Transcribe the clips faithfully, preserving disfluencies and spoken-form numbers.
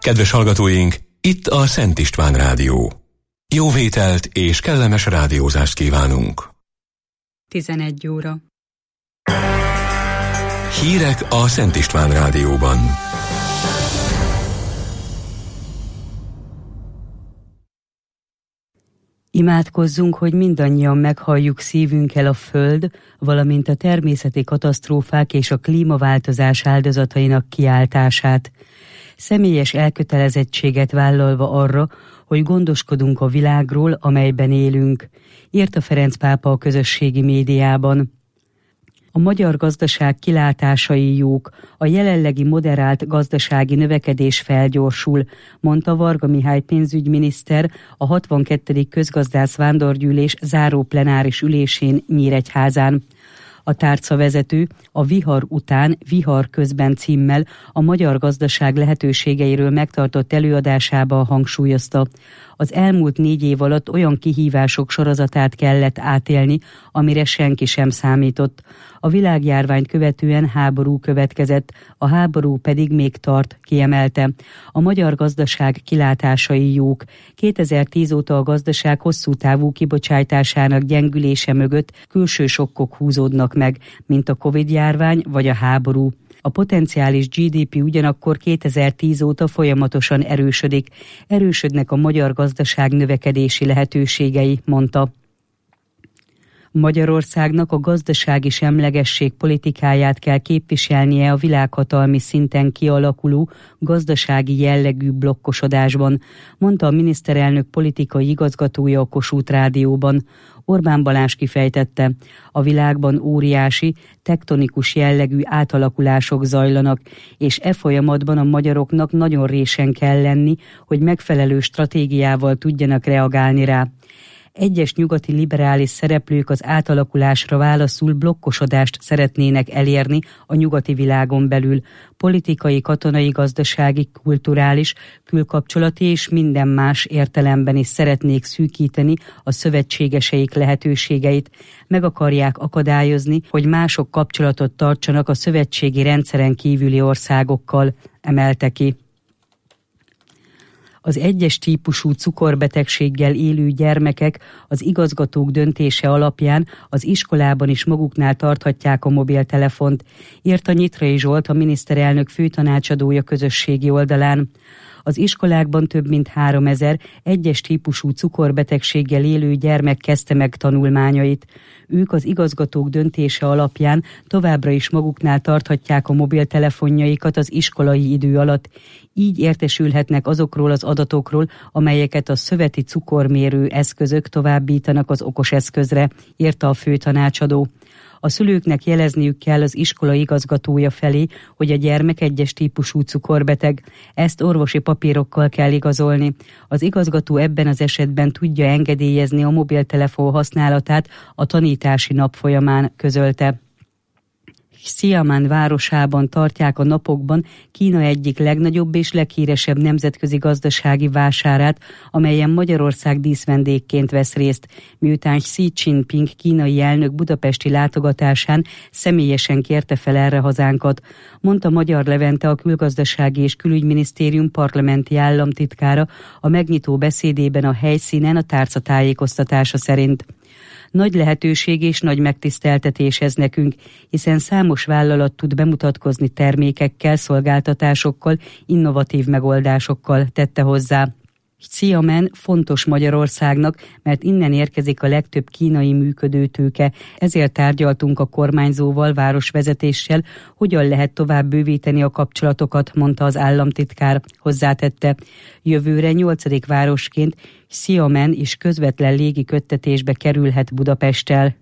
Kedves hallgatóink, itt a Szent István Rádió. Jó vételt és kellemes rádiózást kívánunk. tizenegy óra. Hírek a Szent István Rádióban. Imádkozzunk, hogy mindannyian meghalljuk szívünkkel a Föld, valamint a természeti katasztrófák és a klímaváltozás áldozatainak kiáltását. Személyes elkötelezettséget vállalva arra, hogy gondoskodunk a világról, amelyben élünk, írta Ferenc pápa a közösségi médiában. A magyar gazdaság kilátásai jók, a jelenlegi moderált gazdasági növekedés felgyorsul, mondta Varga Mihály pénzügyminiszter a hatvankettedik közgazdász vándorgyűlés záró plenáris ülésén Nyíregyházán. A tárcavezető a Vihar után, Vihar közben címmel a magyar gazdaság lehetőségeiről megtartott előadásában hangsúlyozta. Az elmúlt négy év alatt olyan kihívások sorozatát kellett átélni, amire senki sem számított. A világjárványt követően háború következett, a háború pedig még tart, kiemelte. A magyar gazdaság kilátásai jók. kétezer-tíz óta a gazdaság hosszú távú kibocsátásának gyengülése mögött külső sokkok húzódnak meg, mint a Covid-járvány vagy a háború. A potenciális gé dé pé ugyanakkor kétezer-tíz óta folyamatosan erősödik. Erősödnek a magyar gazdaság növekedési lehetőségei, mondta. Magyarországnak a gazdasági semlegesség politikáját kell képviselnie a világhatalmi szinten kialakuló gazdasági jellegű blokkosodásban, mondta a miniszterelnök politikai igazgatója a Kossuth Rádióban. Orbán Balázs kifejtette, a világban óriási, tektonikus jellegű átalakulások zajlanak, és e folyamatban a magyaroknak nagyon résen kell lenni, hogy megfelelő stratégiával tudjanak reagálni rá. Egyes nyugati liberális szereplők az átalakulásra válaszul blokkosodást szeretnének elérni a nyugati világon belül. Politikai, katonai, gazdasági, kulturális, külkapcsolati és minden más értelemben is szeretnék szűkíteni a szövetségeseik lehetőségeit. Meg akarják akadályozni, hogy mások kapcsolatot tartsanak a szövetségi rendszeren kívüli országokkal, emelte ki. Az egyes típusú cukorbetegséggel élő gyermekek az igazgatók döntése alapján az iskolában is maguknál tarthatják a mobiltelefont, írta Nyitrai Zsolt, a miniszterelnök főtanácsadója közösségi oldalán. Az iskolákban több mint háromezer egyes típusú cukorbetegséggel élő gyermek kezdte meg tanulmányait. Ők az igazgatók döntése alapján továbbra is maguknál tarthatják a mobiltelefonjaikat az iskolai idő alatt. Így értesülhetnek azokról az adatokról, amelyeket a szöveti cukormérő eszközök továbbítanak az okos eszközre, írta a főtanácsadó. A szülőknek jelezniük kell az iskola igazgatója felé, hogy a gyermek egyes típusú cukorbeteg. Ezt orvosi papírokkal kell igazolni. Az igazgató ebben az esetben tudja engedélyezni a mobiltelefon használatát a tanítási nap folyamán, közölte. Xiamen városában tartják a napokban Kína egyik legnagyobb és leghíresebb nemzetközi gazdasági vásárát, amelyen Magyarország díszvendégként vesz részt, miután Xi Jinping kínai elnök budapesti látogatásán személyesen kérte fel erre hazánkat, mondta Magyar Levente, a Külgazdasági és Külügyminisztérium parlamenti államtitkára a megnyitó beszédében a helyszínen a tárca tájékoztatása szerint. Nagy lehetőség és nagy megtiszteltetés ez nekünk, hiszen számos vállalat tud bemutatkozni termékekkel, szolgáltatásokkal, innovatív megoldásokkal, tette hozzá. Xiamen fontos Magyarországnak, mert innen érkezik a legtöbb kínai működőtőke, ezért tárgyaltunk a kormányzóval, városvezetéssel, hogyan lehet tovább bővíteni a kapcsolatokat, mondta az államtitkár, hozzátette. Jövőre nyolcadik városként Xiamen is közvetlen légi köttetésbe kerülhet Budapesttel.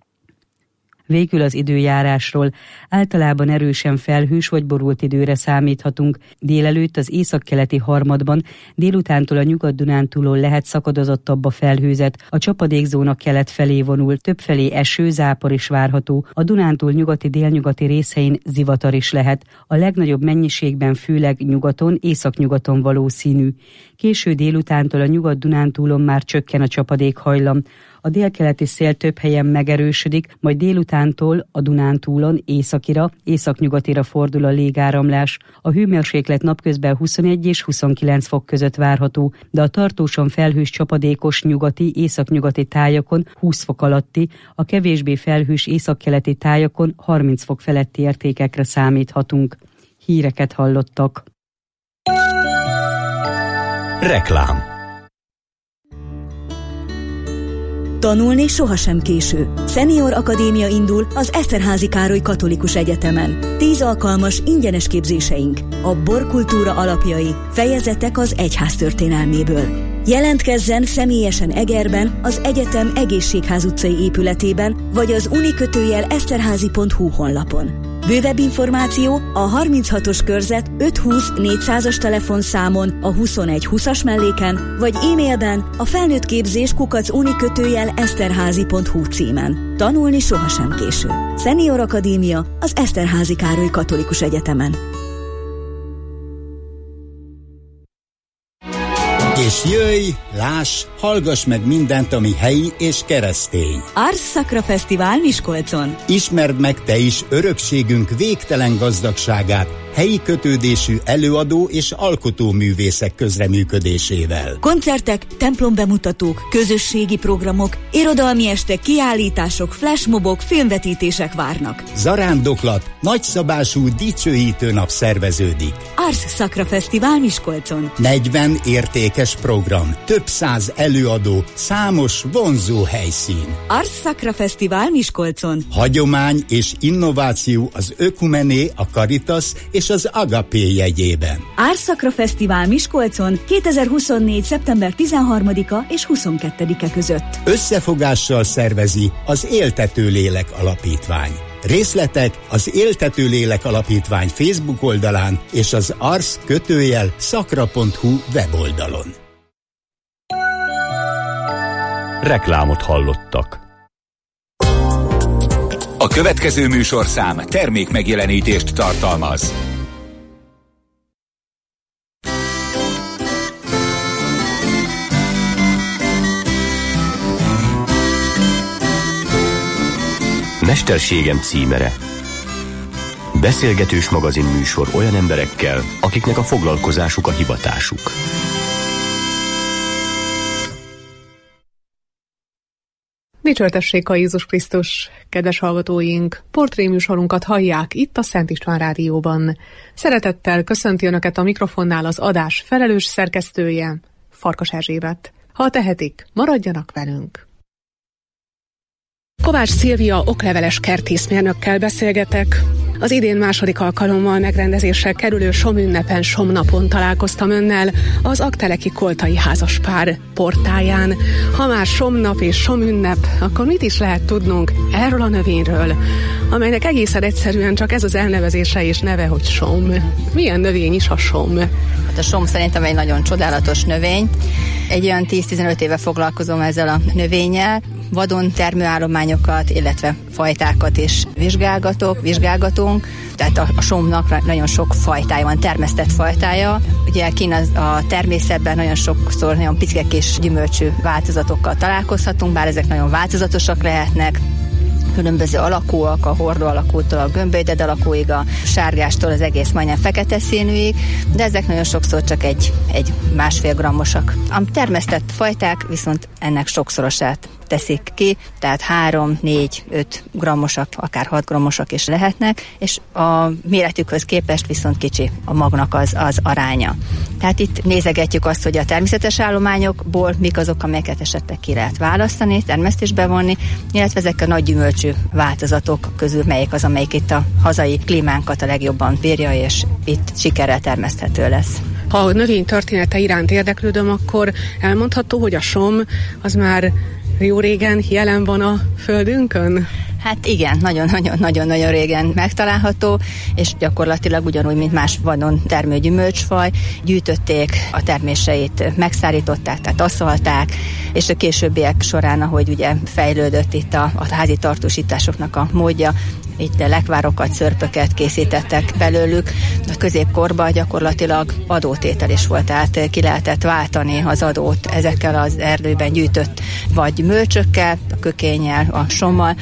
Végül az időjárásról. Általában erősen felhős vagy borult időre számíthatunk. Délelőtt az északkeleti harmadban, délutántól a Nyugat-Dunántúlon lehet szakadozottabb a felhőzet. A csapadékzóna kelet felé vonul, többfelé eső, zápor is várható. A Dunántúl nyugati-délnyugati részein zivatar is lehet. A legnagyobb mennyiségben főleg nyugaton, északnyugaton valószínű. Késő délutántól a Nyugat-Dunántúlon már csökken a csapadékhajlam. A délkeleti szél több helyen megerősödik, majd délután délutántól a Dunántúlon északira, északnyugatira fordul a légáramlás. A hőmérséklet napközben huszonegy és huszonkilenc fok között várható, de a tartósan felhős csapadékos nyugati, északnyugati tájakon húsz fok alatti, a kevésbé felhős északkeleti tájakon harminc fok feletti értékekre számíthatunk. Híreket hallottak. Reklám. Tanulni sohasem késő. Senior Akadémia indul az Eszterházy Károly Katolikus Egyetemen. Tíz alkalmas, ingyenes képzéseink. A borkultúra alapjai, fejezetek az egyház történelméből. Jelentkezzen személyesen Egerben, az egyetem Egészségház utcai épületében, vagy az unikötőjel eszterházy pont hu honlapon. Bővebb információ a harminchatos körzet öthúsz négyszázas telefonszámon, a huszonegy húszas melléken, vagy e-mailben a felnőttképzés kukac unikötőjel eszterházy pont hu címen. Tanulni sohasem késő. Senior Akadémia az Eszterházy Károly Katolikus Egyetemen. És jöjj, láss, hallgass meg mindent, ami helyi és keresztény. Ars Sacra Fesztivál Miskolcon. Ismerd meg te is örökségünk végtelen gazdagságát, helyi kötődésű előadó és alkotóművészek közreműködésével. Koncertek, templombemutatók, közösségi programok, irodalmi estek, kiállítások, flashmobok, filmvetítések várnak. Zarándoklat, nagyszabású dicsőítő nap szerveződik. Ars Sacra Fesztivál Miskolcon. negyven értékes program, több száz előadó, számos vonzó helyszín. Ars Sacra Fesztivál Miskolcon. Hagyomány és innováció az Ökumené, a Caritas és az Agapé jegyében. Ars Sacra Fesztivál Miskolcon kétezer-huszonnégy. szeptember tizenharmadika és huszonkettedike között. Összefogással szervezi az Éltető Lélek Alapítvány. Részletek az Éltető Lélek Alapítvány Facebook oldalán és az ars kötőjel szakra pont hu weboldalon. Reklámot hallottak. A következő műsorszám termék megjelenítést tartalmaz. Mesterségem címere. Beszélgetős magazinműsor olyan emberekkel, akiknek a foglalkozásuk a hivatásuk. Dicsőtessék a Jézus Krisztus, kedves hallgatóink! Portréműsorunkat hallják itt a Szent István Rádióban. Szeretettel köszönti Önöket a mikrofonnál az adás felelős szerkesztője, Farkas Erzsébet. Ha tehetik, maradjanak velünk! Kovács Szilvia okleveles kertészmérnökkel beszélgetek. Az idén második alkalommal megrendezésre kerülő Somünnepen, Somnapon találkoztam önnel az Aggteleki koltai házaspár portáján. Ha már Somnap és Somünnep, akkor mit is lehet tudnunk erről a növényről, amelynek egészen egyszerűen csak ez az elnevezése és neve, hogy som. Milyen növény is a som? Hát a som szerintem egy nagyon csodálatos növény. Egy olyan tíz-tizenöt éve foglalkozom ezzel a növényel. Vadon termőállományokat, illetve fajtákat is vizsgálgatok, vizsgálgatunk. Tehát a, a somnak nagyon sok fajtája van, termesztett fajtája. Ugye kint az, a természetben nagyon sokszor nagyon picike kis gyümölcsű változatokkal találkozhatunk, bár ezek nagyon változatosak lehetnek. Különböző alakúak, a hordó alakútól a gömbölyded alakúig, a sárgástól az egész majdnem fekete színűig, de ezek nagyon sokszor csak egy, egy másfél grammosak. A termesztett fajták viszont ennek sokszorosát teszik ki, tehát három, négy, öt grammosak, akár hat grammosak is lehetnek, és a méretükhöz képest viszont kicsi a magnak az, az aránya. Tehát itt nézegetjük azt, hogy a természetes állományokból mik azok, amelyeket esetleg ki lehet választani, termesztésbe vonni, illetve ezek a nagy gyümölcsű változatok közül melyik az, amelyik itt a hazai klímánkat a legjobban bírja, és itt sikerrel termeszthető lesz. Ha a növény története iránt érdeklődöm, akkor elmondható, hogy a som az már jó régen jelen van a földünkön? Hát igen, nagyon-nagyon-nagyon régen megtalálható, és gyakorlatilag ugyanúgy, mint más vadon termő gyümölcsfaj, gyűjtötték a terméseit, megszárították, tehát asszalták, és a későbbiek során, ahogy ugye fejlődött itt a, a házi tartósításoknak a módja, itt lekvárokat, szörpöket készítettek belőlük. A középkorban gyakorlatilag adótétel is volt, tehát ki lehetett váltani az adót ezekkel az erdőben gyűjtött vagy gyümölcsökkel, a kökénnyel, a sommal, tehát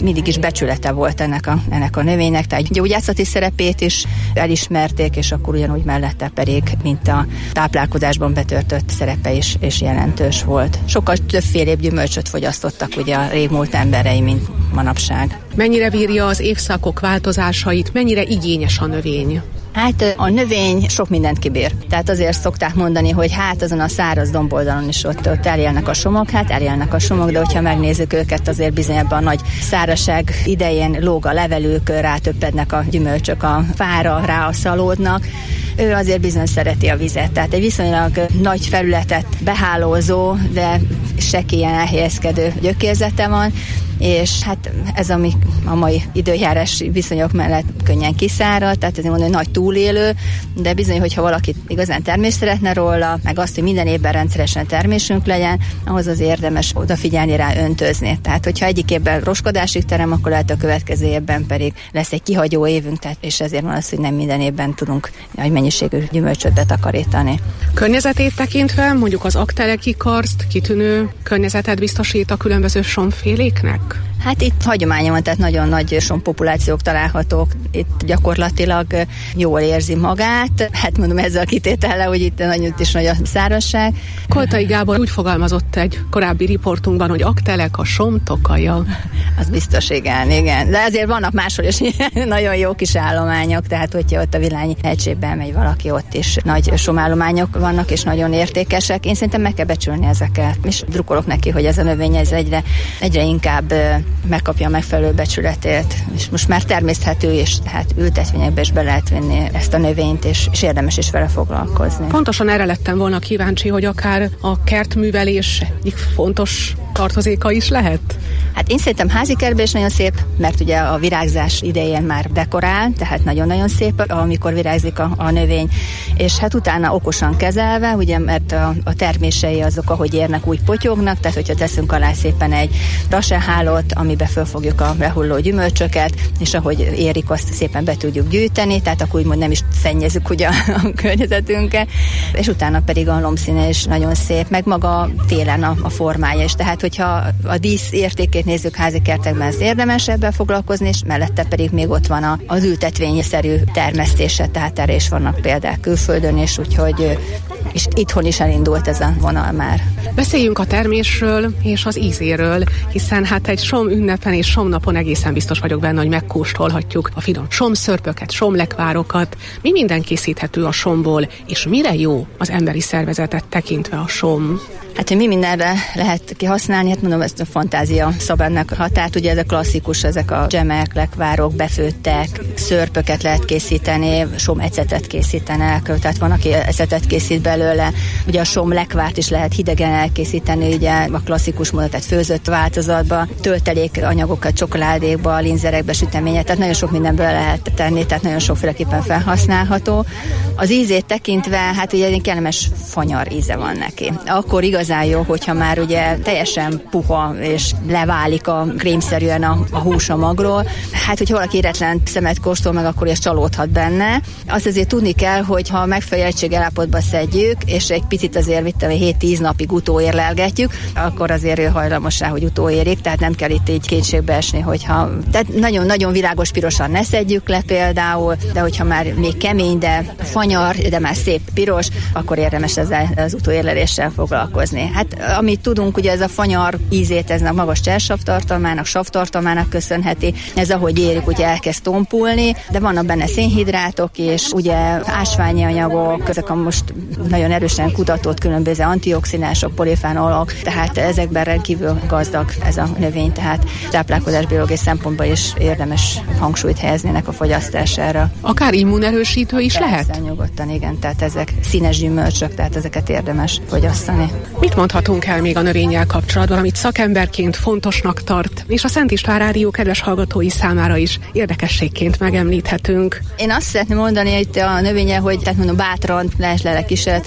mindig is becsülete volt ennek a, ennek a növénynek, tehát gyógyászati szerepét is elismerték, és akkor ugyanúgy mellette pedig, mint a táplálkozásban betöltött szerepe is, és jelentős volt. Sokkal többfélébb gyümölcsöt fogyasztottak ugye a régmúlt emberei, mint manapság. Mennyire bírja az évszakok változásait, mennyire igényes a növény? Hát a növény sok mindent kibír. Tehát azért szokták mondani, hogy hát azon a száraz domboldalon is ott, ott elélnek a somok, hát elélnek a somok, de hogyha megnézzük őket, azért bizony ebben a nagy szárazság idején lóg a levelük, rátöppednek a gyümölcsök a fára, ráaszalódnak. Ő azért bizony szereti a vizet. Tehát egy viszonylag nagy felületet behálózó, de sekélyen elhelyezkedő gyökérzete van, és hát ez ami a mai időjárás viszonyok mellett könnyen kiszárad, tehát ezért mondom, hogy nagy túlélő, de bizony, hogyha valaki igazán termést szeretne róla, meg azt, hogy minden évben rendszeresen termésünk legyen, ahhoz az érdemes odafigyelni rá, öntözni. Tehát, hogyha egyik évben roskodásig terem, akkor lehet a következő évben pedig lesz egy kihagyó évünk, tehát, és ezért van az, hogy nem minden évben tudunk nagy mennyiségű gyümölcsöt betakarítani. Környezetét tekintve mondjuk az akteleki karszt kitűnő környezetet biztosít a különböző somféléknek? Hát itt hagyománya van, tehát nagyon nagy sompopulációk találhatók. Itt gyakorlatilag jól érzi magát. Hát mondom ezzel a kitétellel, hogy itt nagyon is nagy a szárazság. Koltai Gábor úgy fogalmazott egy korábbi riportunkban, hogy aktelek a som tokaja. Az biztos, igen, igen. De azért vannak máshol is nagyon jó kis állományok, tehát hogyha ott a Vilányi hegységben megy valaki, ott is nagy somállományok vannak, és nagyon értékesek. Én szerintem meg kell becsülni ezeket. És drukkolok neki, hogy ez a növény ez egyre, egyre inkább megkapja a megfelelő becsületét, és most már természethető, és tehát ültetvényekbe is be lehet vinni ezt a növényt, és, és érdemes is vele foglalkozni. Pontosan erre lettem volna kíváncsi, hogy akár a kertművelés egyik fontos tartozéka is lehet? Hát én szerintem házi kertben is nagyon szép, mert ugye a virágzás idején már dekorál, tehát nagyon-nagyon szép, amikor virágzik a, a növény, és hát utána okosan kezelve, ugye, mert a, a termései azok, ahogy érnek, úgy potyognak, tehát hogyha teszünk alá szépen egy rasehálót, amiben fölfogjuk a lehulló gyümölcsöket, és ahogy érik, azt szépen be tudjuk gyűjteni, tehát akkor úgymond nem is szennyezzük ugye a, a környezetünket, és utána pedig a lombszíne is nagyon szép, meg maga télen a, a formája is, tehát hogyha a dísz értékét nézzük házi kertekben, ez érdemes ebben foglalkozni, és mellette pedig még ott van a, az ültetvényszerű termesztése, tehát erre is vannak példák külföldön, és úgyhogy és itthon is elindult ez a vonal már. Beszéljünk a termésről és az ízéről, hiszen hát egy som ünnepen és somnapon egészen biztos vagyok benne, hogy megkóstolhatjuk a finom somszörpöket, somlekvárokat. Mi minden készíthető a somból, és mire jó az emberi szervezetet tekintve a som? Hát, hogy mi mindenre lehet kihasználni, hát mondom, ezt a fantázia szab ennek hatát, ugye ezek klasszikus, ezek a dzsemek, lekvárok, befőttek, szörpöket lehet készíteni, som ecetet készítenek, tehát van, aki ecetet készít belőle, ugye a som lekvárt is lehet hidegen elkészíteni, ugye a klasszikus módon, tehát főzött változatba, töltelék anyagokat, csokoládékba, linzerekbe, süteményet, tehát nagyon sok mindenből lehet tenni, tehát nagyon sokféleképpen felhasználható. Az ízét tekintve, hát ugye egy kellemes fanyar íze van neki. Akkor igazán jó, hogyha már ugye teljesen puha, és leválik a krémszerűen a, a hús a magról. Hát, hogyha valaki éretlen szemet kóstol meg, akkor ez csalódhat benne. Azt azért tudni kell, hogy ha megfelelő egységállapotba szedjük, és egy picit azért vittem, hét-tíz napig utóérlelgetjük, akkor azért ő hajlamos rá, hogy utóérik, tehát nem kell itt így kétségbe esni, hogyha tehát nagyon-nagyon világos pirosan ne szedjük le például, de hogyha már még kemény, de fanyar, de már szép piros, akkor érdemes ezzel az utóérleléssel foglalkozni. Hát amit tudunk, ugye ez a fanyar ízét, ez a magas cserssavtartalmának, savtartalmának köszönheti, ez ahogy érik, ugye elkezd tompulni, de vannak benne szénhidrátok és ugye ásványi anyagok, ezek a most nagyon erősen kutatott különböző antioxidánsok, polifenolok, tehát ezekben rendkívül gazdag ez a növény, tehát táplálkozás biológiai szempontból is érdemes hangsúlyt helyezni ennek a fogyasztására. Akár immunerősítő is Persze, lehet? Nyugodtan, igen, tehát ezek színes gyümölcsök, tehát ezeket érdemes fogyasztani. Mit mondhatunk el még a növényel kapcsolatban, amit szakemberként fontosnak tart, és a Szent István Rádió kedves hallgatói számára is érdekességként megemlíthetünk? Én azt szeretném mondani itt a növényel, hogy tehát mondom, bátran leheslele kísérletet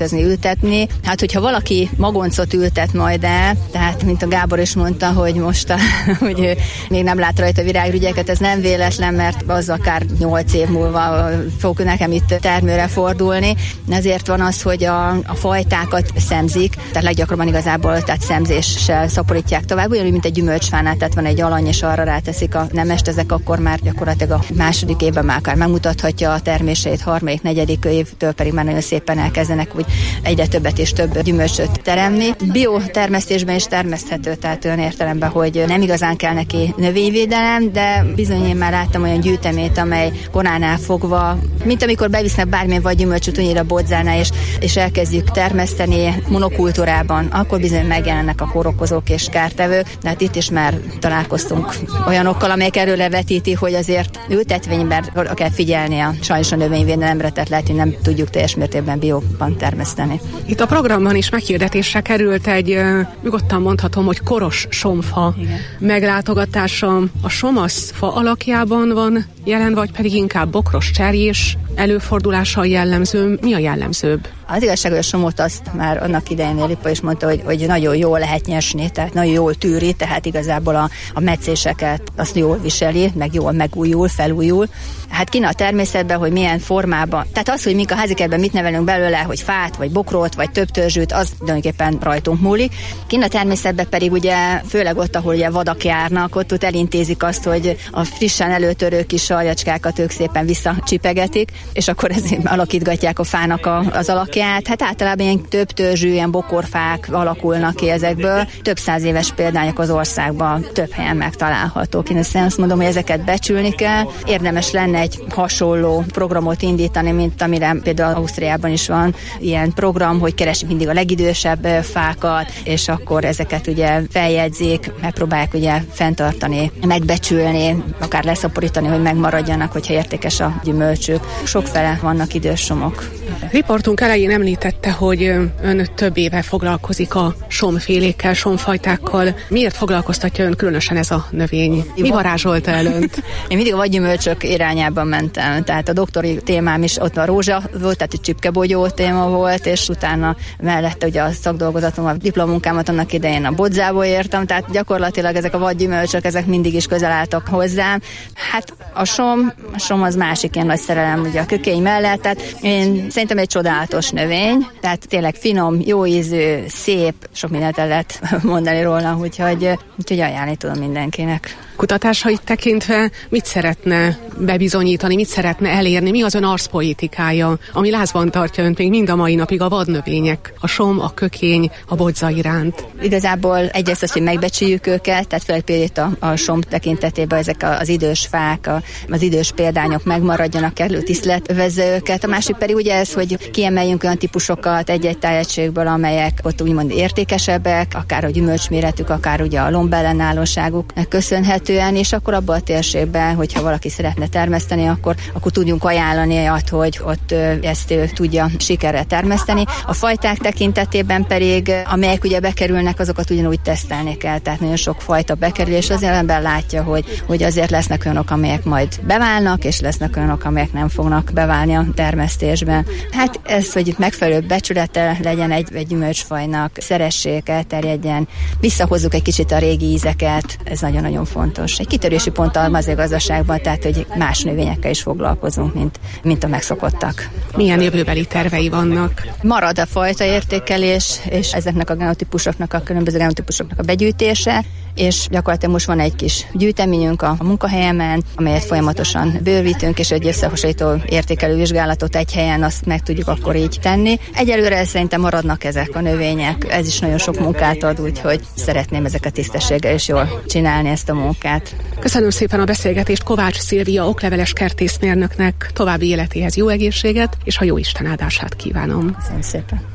gyümölcsözni, ültetni. Hát, hogyha valaki magoncot ültet majd el, tehát, mint a Gábor is mondta, hogy most a, hogy ő még nem lát rajta virágürügyeket, ez nem véletlen, mert az akár nyolc év múlva fog nekem itt termőre fordulni. Ezért van az, hogy a, a fajtákat szemzik, tehát leggyakrabban igazából tehát szemzéssel szaporítják tovább, ugyanúgy, mint egy gyümölcsfánál, tehát van egy alany, és arra ráteszik a nemest, ezek akkor már gyakorlatilag a második évben már akár megmutathatja a termését, harmadik, negyedik évtől pedig már nagyon szépen elkezdenek úgy egyre többet és több gyümölcsöt teremni. Biotermesztésben is termeszthető, tehát olyan értelemben, hogy nem igazán kell neki növényvédelem, de bizony én már láttam olyan gyűjteményt, amely koránál fogva, mint amikor bevisznek bármilyen vagy gyümölcsöt ugyanire a bodzánál, és, és elkezdjük termeszteni monokultúrában, akkor bizony megjelennek a kórokozók és kártevők, de hát itt is már találkoztunk olyanokkal, amelyek erről levetíti, hogy azért ültetvényben kell figyelni a sajnos a növényvédelemre, tehát lehet, hogy nem tudjuk teljes mértékben bióban termeszteni. Itt a programban is meghirdetésre került egy, nyugodtan mondhatom, hogy koros somfa Igen. meglátogatása. A somaszfa alakjában van jelen, vagy pedig inkább bokros cserjés előfordulással jellemző? Mi a jellemzőbb? Az igazság, hogy a somót azt már annak idején Lipa is mondta, hogy, hogy nagyon jól lehet nyesni, tehát nagyon jól tűri, tehát igazából a, a metszéseket azt jól viseli, meg jól megújul, felújul. Hát kint a természetben, hogy milyen formában, tehát az, hogy mink a házikertben mit nevelünk belőle, hogy fát, vagy bokrot, vagy több törzsűt, az tulajdonképpen rajtunk múlik. Kint a természetben pedig ugye, főleg ott, ahol ugye vadak járnak, ott, ott elintézik azt, hogy a frissen előtörő kis saljacskákat ők szépen visszacsipegetik, és akkor ezért alakítgatják a fának a, az alakját. Hát általában ilyen több törzsű, ilyen bokorfák alakulnak ki ezekből. Több száz éves példányok az országban több helyen megtalálhatók. Én azt mondom, hogy ezeket becsülni kell. Érdemes lenne egy hasonló programot indítani, mint amire például Ausztriában is van ilyen program, hogy keresik mindig a legidősebb fákat, és akkor ezeket ugye feljegyzik, megpróbálják ugye fenntartani, megbecsülni, akár leszaporítani, hogy megmaradjanak, hogyha értékes a gyümölcsük. Sokfele vannak idős somok. Riportunk elején említette, hogy ön több éve foglalkozik a somfélékkel, somfajtákkal. Miért foglalkoztatja ön különösen ez a növény? Mi varázsolta el önt? Én mindig a vadgyümölcsök irányában mentem, tehát a doktori témám is ott a rózsa volt, tehát a csipkebogyó téma volt, és utána mellette ugye a szakdolgozatom, a diplomunkámat annak idején a bodzából értem, tehát gyakorlatilag ezek a vadgyümölcsök, ezek mindig is közel álltak hozzám. Hát a som, a som az másik ilyen nagy szerelem ugye a kökény mellett, tehát én szerintem egy csodálatos növény, tehát tényleg finom, jó ízű, szép, sok mindent el lehet mondani róla, úgyhogy, úgyhogy ajánlani tudom mindenkinek. Kutatásait tekintve mit szeretne bebizonyítani, mit szeretne elérni, mi az ön arszpolitikája, ami lázban tartja önt még mind a mai napig a vadnövények, a som, a kökény, a bodza iránt? Igazából egyrészt az, hogy megbecsüljük őket, tehát főleg például a, a som tekintetében ezek az idős fák, a, az idős példányok megmaradjanak, kerülő tisztelet övezze őket. A másik pedig ugye ez, hogy kiemeljünk olyan típusokat egy-egy tájegységből, amelyek ott úgymond értékesebbek, akár a gyümölcsméretük, akár ugye a lombellenállóságuknak köszönhetően, és akkor abban a térségben, hogyha valaki szeretne termeszteni, akkor, akkor tudjunk ajánlani azt, hogy ott ezt ő tudja sikerrel termeszteni. A fajták tekintetében pedig, amelyek ugye bekerülnek, azokat ugyanúgy tesztelni kell, tehát nagyon sok fajta bekerül, és az ember látja, hogy, hogy azért lesznek olyanok, amelyek majd beválnak, és lesznek olyanok, amelyek nem fognak beválni a termesztésben. Hát ez, hogy megfelelő becsülete legyen egy, egy gyümölcsfajnak, szeressék, elterjedjen, visszahozzuk egy kicsit a régi ízeket, ez nagyon-nagyon fontos. Egy kitörési pont a mezőgazdaságban, tehát hogy más növényekkel is foglalkozunk, mint, mint a megszokottak. Milyen jövőbeli tervei vannak? Marad a fajta értékelés, és ezeknek a genotípusoknak, a különböző genotípusoknak a begyűjtése, és gyakorlatilag most van egy kis gyűjteményünk a munkahelyemen, amelyet folyamatosan bővítünk, és egy összehasonlító értékelő vizsgálatot egy helyen azt meg tudjuk akkor így tenni. Egyelőre szerintem maradnak ezek a növények, ez is nagyon sok munkát ad, úgyhogy szeretném ezeket tisztességgel is jól csinálni ezt a munkát. Köszönöm szépen a beszélgetést Kovács Szilvia okleveles kertészmérnöknek, további életéhez jó egészséget, és a jó Isten áldását kívánom. Köszönöm szépen.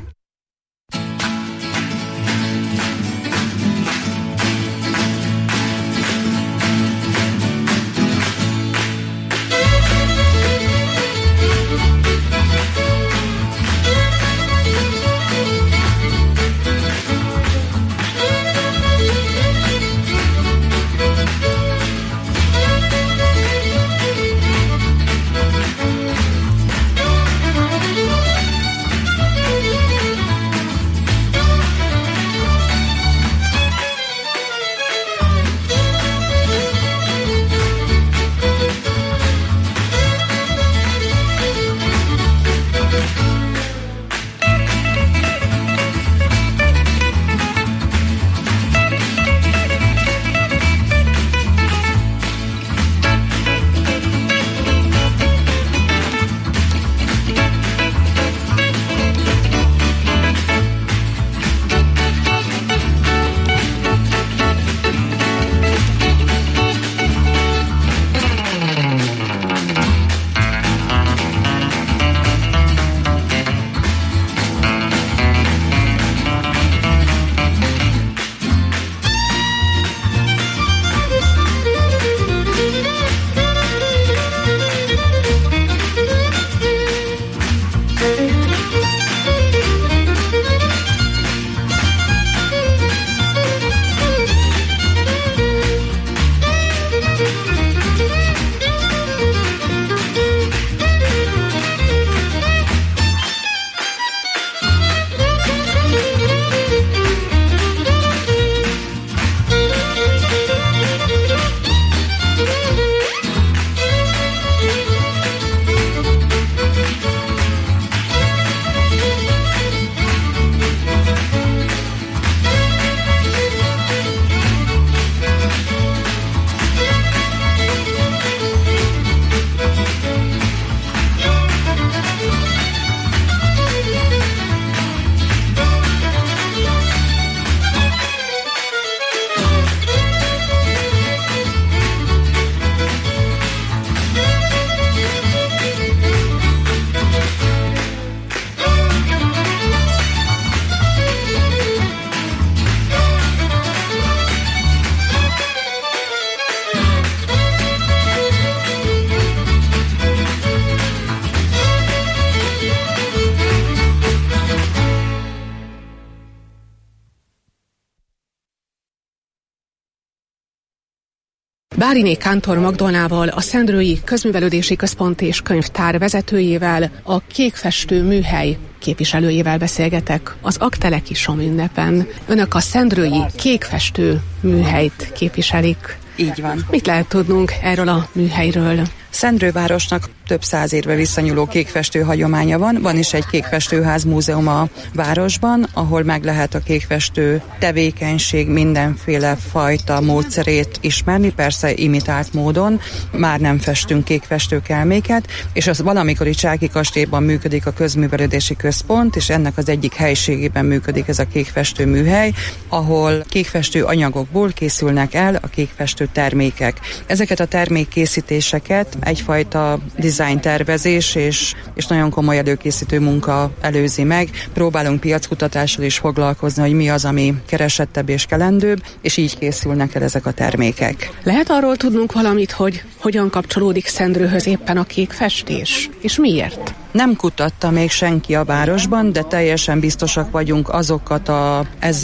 Báriné Kántor Magdolnával, a Szendrői Közművelődési Központ és Könyvtár vezetőjével, a Kékfestő Műhely képviselőjével beszélgetek az Aggteleki Somünnepen. Önök a Szendrői Kékfestő Műhelyt képviselik. Így van. Mit lehet tudnunk erről a műhelyről? Szendrővárosnak több száz évre visszanyúló kékfestő hagyománya van. Van is egy kékfestőház múzeum a városban, ahol meg lehet a kékfestő tevékenység mindenféle fajta módszerét ismerni, persze imitált módon. Már nem festünk kékfestőkelméket, és az valamikori Csáky kastélyban működik a Közművelődési Központ, és ennek az egyik helységében működik ez a kékfestő műhely, ahol kékfestő anyagokból készülnek el a kékfestő termékek. Ezeket a termékkészítéseket egyfajta design tervezés és, és nagyon komoly előkészítő munka előzi meg. Próbálunk piackutatással is foglalkozni, hogy mi az, ami keresettebb és kelendőbb, és így készülnek el ezek a termékek. Lehet arról tudnunk valamit, hogy hogyan kapcsolódik Szendrőhöz éppen a kékfestés, és miért? Nem kutatta még senki a városban, de teljesen biztosak vagyunk azokat a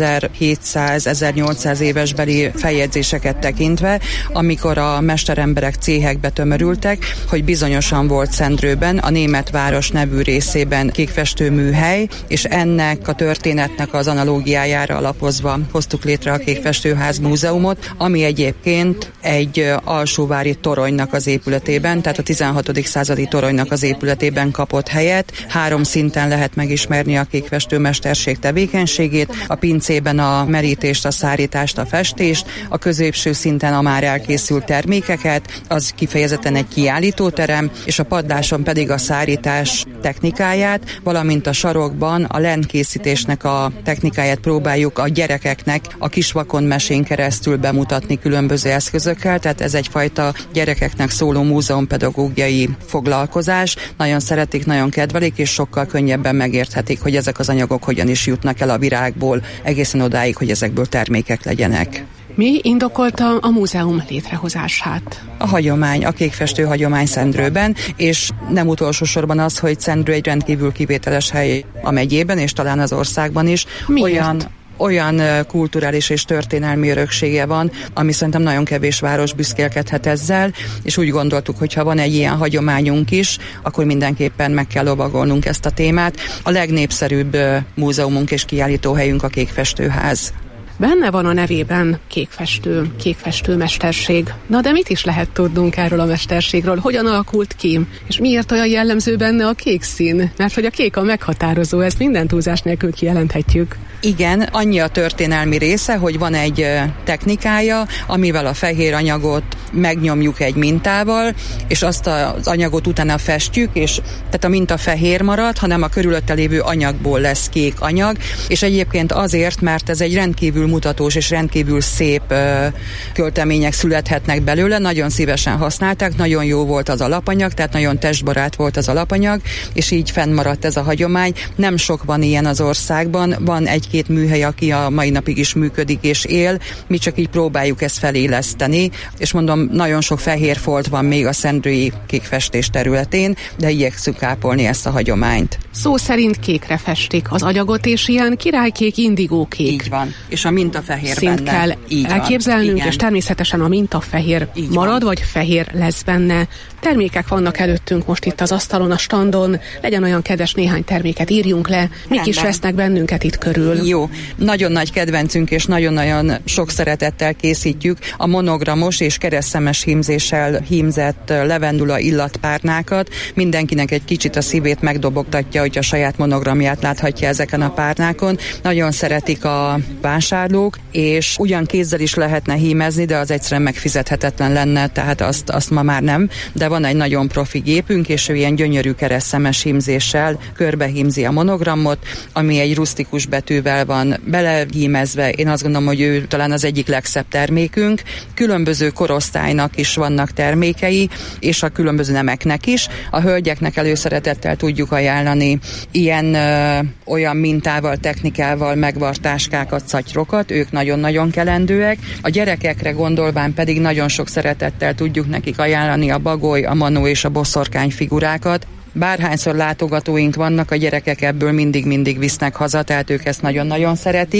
ezerhétszáz-ezernyolcszáz évesbeli feljegyzéseket tekintve, amikor a mesteremberek céhekbe tömörültek, hogy bizonyosan volt Szendrőben, a Németváros nevű részében kékfestőműhely, és ennek a történetnek az analógiájára alapozva hoztuk létre a Kékfestőház múzeumot, ami egyébként egy alsóvári toronynak az épületében, tehát a tizenhatodik századi toronynak az épületében kapott helyet. Három szinten lehet megismerni a kékfestőmesterség tevékenységét, a pincében a merítést, a szárítást, a festést, a középső szinten a már elkészült termékeket, az kifejezetten egy kiállítóterem, és a padláson pedig a szárítás technikáját, valamint a sarokban a lentkészítésnek a technikáját próbáljuk a gyerekeknek a Kisvakon mesén keresztül bemutatni különböző eszközökkel, tehát ez egyfajta gyerekeknek szóló múzeumpedagógiai foglalkozás. Nagyon szeretik, nagyon kedvelik, és sokkal könnyebben megérthetik, hogy ezek az anyagok hogyan is jutnak el a virágból egészen odáig, hogy ezekből termékek legyenek. Mi indokolta a múzeum létrehozását? A hagyomány, a kékfestő hagyomány Szendrőben, és nem utolsó sorban az, hogy Szendrő egy rendkívül kivételes hely a megyében, és talán az országban is. Miért? Olyan olyan kulturális és történelmi öröksége van, ami szerintem nagyon kevés város büszkélkedhet ezzel, és úgy gondoltuk, hogy ha van egy ilyen hagyományunk is, akkor mindenképpen meg kell lovagolnunk ezt a témát. A legnépszerűbb múzeumunk és kiállítóhelyünk a Kékfestőház. Benne van a nevében kékfestő, kékfestőmesterség. Na de mit is lehet tudnunk erről a mesterségről? Hogyan alakult ki? És miért olyan jellemző benne a kék szín? Mert hogy a kék a meghatározó, ezt minden túlzás nélkül kijelenthetjük. Igen, annyi a történelmi része, hogy van egy technikája, amivel a fehér anyagot megnyomjuk egy mintával, és azt az anyagot utána festjük, és tehát a minta fehér marad, hanem a körülötte lévő anyagból lesz kék anyag, és egyébként azért, mert ez egy rendkívül mutatós és rendkívül szép ö, költemények születhetnek belőle, nagyon szívesen használták, nagyon jó volt az alapanyag, tehát nagyon testbarát volt az alapanyag, és így fennmaradt ez a hagyomány. Nem sok van ilyen az országban, van egy-két műhely, aki a mai napig is működik és él, mi csak így próbáljuk ezt feléleszteni, és mondom, nagyon sok fehér folt van még a szendrői kékfestés területén, de igyekszünk ápolni ezt a hagyományt. Szó szerint kékre festik az agyagot, és ilyen királykék, indigókék. Így van, és a minta fehér szint benne. kell Így elképzelnünk, van, és természetesen a minta fehér így marad, van. vagy fehér lesz benne. Termékek vannak előttünk most itt az asztalon, a standon, legyen olyan kedves, néhány terméket írjunk le, mik is vesznek bennünket itt körül. Jó, nagyon nagy kedvencünk, és nagyon-nagyon sok szeretettel készítjük a monogramos és keresztszemes hímzéssel hímzett levendula illatpárnákat. Mindenkinek egy kicsit a szívét megdobogtatja, hogy a saját monogramját láthatja ezeken a párnákon. Nagyon szeretik a vásárlók, és ugyan kézzel is lehetne hímezni, de az egyszerűen megfizethetetlen lenne, tehát azt, azt ma már nem. De van egy nagyon profi gépünk, és ő ilyen gyönyörű keresztszemes hímzéssel körbehímzi a monogramot, ami egy rusztikus betűvel van belehímezve. Én azt gondolom, hogy ő talán az egyik legszebb termékünk. Különböző korosztálynak is vannak termékei, és a különböző nemeknek is. A hölgyeknek előszeretettel tudjuk ajánlani ilyen ö, olyan mintával, technikával megvart táskákat, szatyrokat, ők nagyon-nagyon kelendőek. A gyerekekre gondolván pedig nagyon sok szeretettel tudjuk nekik ajánlani a bagoly, a manó és a boszorkány figurákat. Bárhányszor látogatóink vannak, a gyerekek ebből mindig-mindig visznek haza, tehát ők ezt nagyon-nagyon szeretik.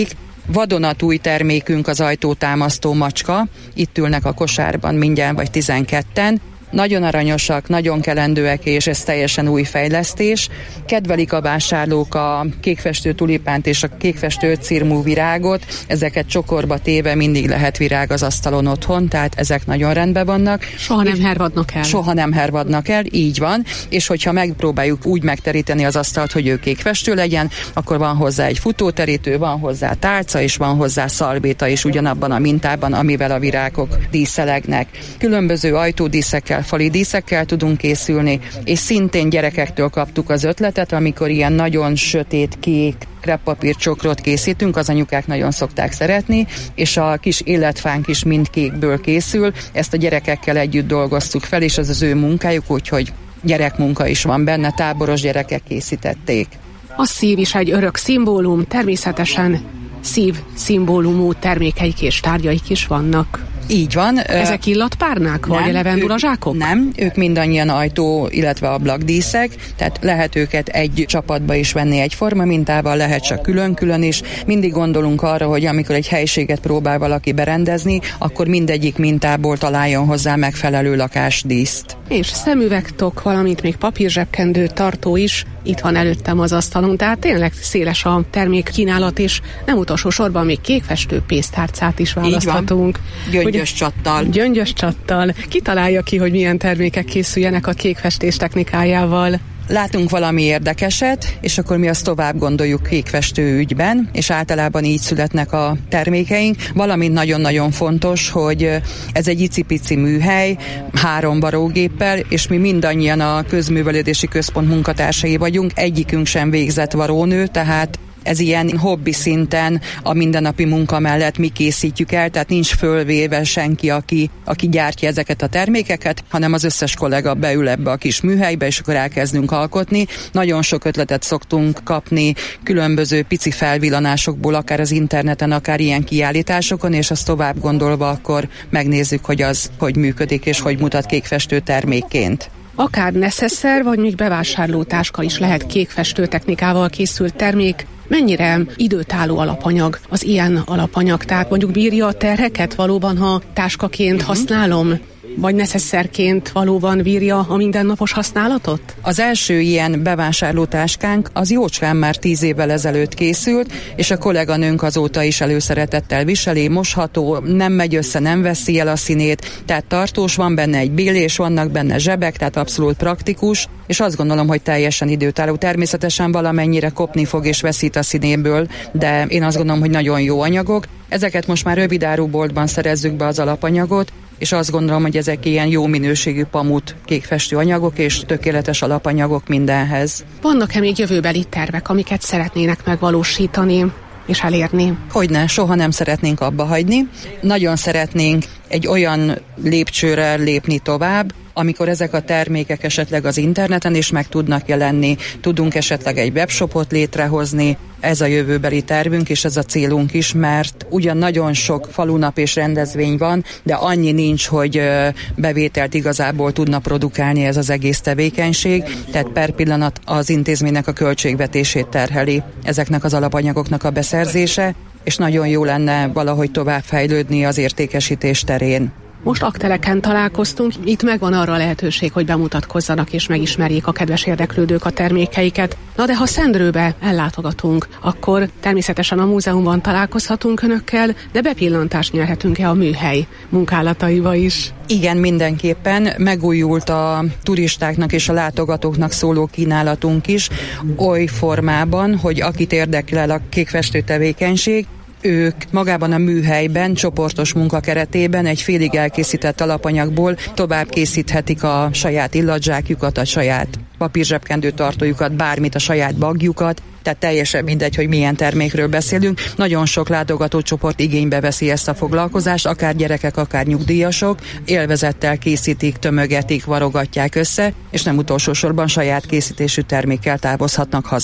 vadonatúj termékünk az ajtótámasztó macska, itt ülnek a kosárban mindjárt vagy tizenketten, nagyon aranyosak, nagyon kelendőek, és ez teljesen új fejlesztés. Kedvelik a vásárlók a kékfestő tulipánt és a kékfestő ötszirmú virágot, ezeket csokorba téve mindig lehet virág az asztalon otthon, tehát ezek nagyon rendben vannak. Soha nem hervadnak el. Soha nem hervadnak el, így van, és hogyha megpróbáljuk úgy megteríteni az asztalt, hogy ő kékfestő legyen, akkor van hozzá egy futóterítő, van hozzá tálca, és van hozzá szalvéta is ugyanabban a mintában, amivel a virágok díszelegnek. Különböző ajtódíszekkel, fali díszekkel tudunk készülni, és szintén gyerekektől kaptuk az ötletet, amikor ilyen nagyon sötét kék kreppapírcsokrot készítünk, az anyukák nagyon szokták szeretni, és a kis életfánk is mind kékből készül, ezt a gyerekekkel együtt dolgoztuk fel, és az az ő munkájuk, úgyhogy gyerekmunka is van benne, táboros gyerekek készítették. A szív is egy örök szimbólum, természetesen szív szimbólumú termékeik és tárgyaik is vannak. Így van. Ezek illatpárnák, vagy levendulazsákok? Nem, ők mindannyian ajtó, illetve ablakdíszek, tehát lehet őket egy csapatba is venni egyforma mintával, lehet csak külön-külön is. Mindig gondolunk arra, hogy amikor egy helyiséget próbál valaki berendezni, akkor mindegyik mintából találjon hozzá megfelelő lakásdíszt. És szemüvegtok, valamint még papírzsebkendő tartó is itt van előttem az asztalon, tehát tényleg széles a termékkínálat, és nem utolsó sorban még kékfestő pénztárcát is választhatunk. Gyöngyös csattal. Gyöngyös csattal. Ki találja ki, hogy milyen termékek készüljenek a kékfestés technikájával? Látunk valami érdekeset, és akkor mi azt tovább gondoljuk kékfestő ügyben, és általában így születnek a termékeink. Valamint nagyon-nagyon fontos, hogy ez egy icipici műhely, három varógéppel, és mi mindannyian a Közművelődési Központ munkatársai vagyunk, egyikünk sem végzett varónő, tehát ez ilyen hobbi szinten a mindennapi munka mellett mi készítjük el, tehát nincs fölvéve senki, aki, aki gyártja ezeket a termékeket, hanem az összes kollega beül ebbe a kis műhelybe, és akkor elkezdünk alkotni. Nagyon sok ötletet szoktunk kapni különböző pici felvillanásokból, akár az interneten, akár ilyen kiállításokon, és azt tovább gondolva akkor megnézzük, hogy az hogy működik, és hogy mutat kékfestő termékként. Akár neszeszer, vagy még bevásárlótáska is lehet kékfestő technikával készült termék. Mennyire időtálló alapanyag az ilyen alapanyag? Tehát mondjuk bírja a terheket valóban, ha táskaként uh-huh. használom? Vagy neszesszerként valóban bírja a mindennapos használatot? Az első ilyen bevásárlótáskánk az jócskán már tíz évvel ezelőtt készült, és a kolléganőnk azóta is előszeretettel viseli, mosható, nem megy össze, nem veszi el a színét, tehát tartós, van benne egy bélés, vannak benne zsebek, tehát abszolút praktikus, és azt gondolom, hogy teljesen időtálló. Természetesen valamennyire kopni fog és veszít a színéből, de én azt gondolom, hogy nagyon jó anyagok. Ezeket most már rövidáruboltban szerezzük be az alapanyagot, és azt gondolom, hogy ezek ilyen jó minőségű pamut kékfestő anyagok és tökéletes alapanyagok mindenhez. Vannak-e még jövőbeli tervek, amiket szeretnének megvalósítani és elérni? Hogyne, soha nem szeretnénk abba hagyni. Nagyon szeretnénk egy olyan lépcsőre lépni tovább, amikor ezek a termékek esetleg az interneten is meg tudnak jelenni, tudunk esetleg egy webshopot létrehozni, ez a jövőbeli tervünk, és ez a célunk is, mert ugyan nagyon sok falunap és rendezvény van, de annyi nincs, hogy bevételt igazából tudna produkálni ez az egész tevékenység, tehát per pillanat az intézménynek a költségvetését terheli ezeknek az alapanyagoknak a beszerzése, és nagyon jó lenne valahogy tovább fejlődni az értékesítés terén. Most akteleken találkoztunk, itt megvan arra a lehetőség, hogy bemutatkozzanak és megismerjék a kedves érdeklődők a termékeiket. Na de ha Szendrőbe ellátogatunk, akkor természetesen a múzeumban találkozhatunk önökkel, de bepillantást nyerhetünk-e a műhely munkálataiba is? Igen, mindenképpen megújult a turistáknak és a látogatóknak szóló kínálatunk is, oly formában, hogy akit érdekel a kékfestő tevékenység, ők magában a műhelyben, csoportos munka keretében egy félig elkészített alapanyagból tovább készíthetik a saját illatzsákjukat, a saját papírzsebkendő tartójukat, bármit, a saját bagjukat, tehát teljesen mindegy, hogy milyen termékről beszélünk. Nagyon sok látogatócsoport igénybe veszi ezt a foglalkozást, akár gyerekek, akár nyugdíjasok, élvezettel készítik, tömögetik, varogatják össze, és nem utolsó sorban saját készítésű termékkel távozhatnak haza.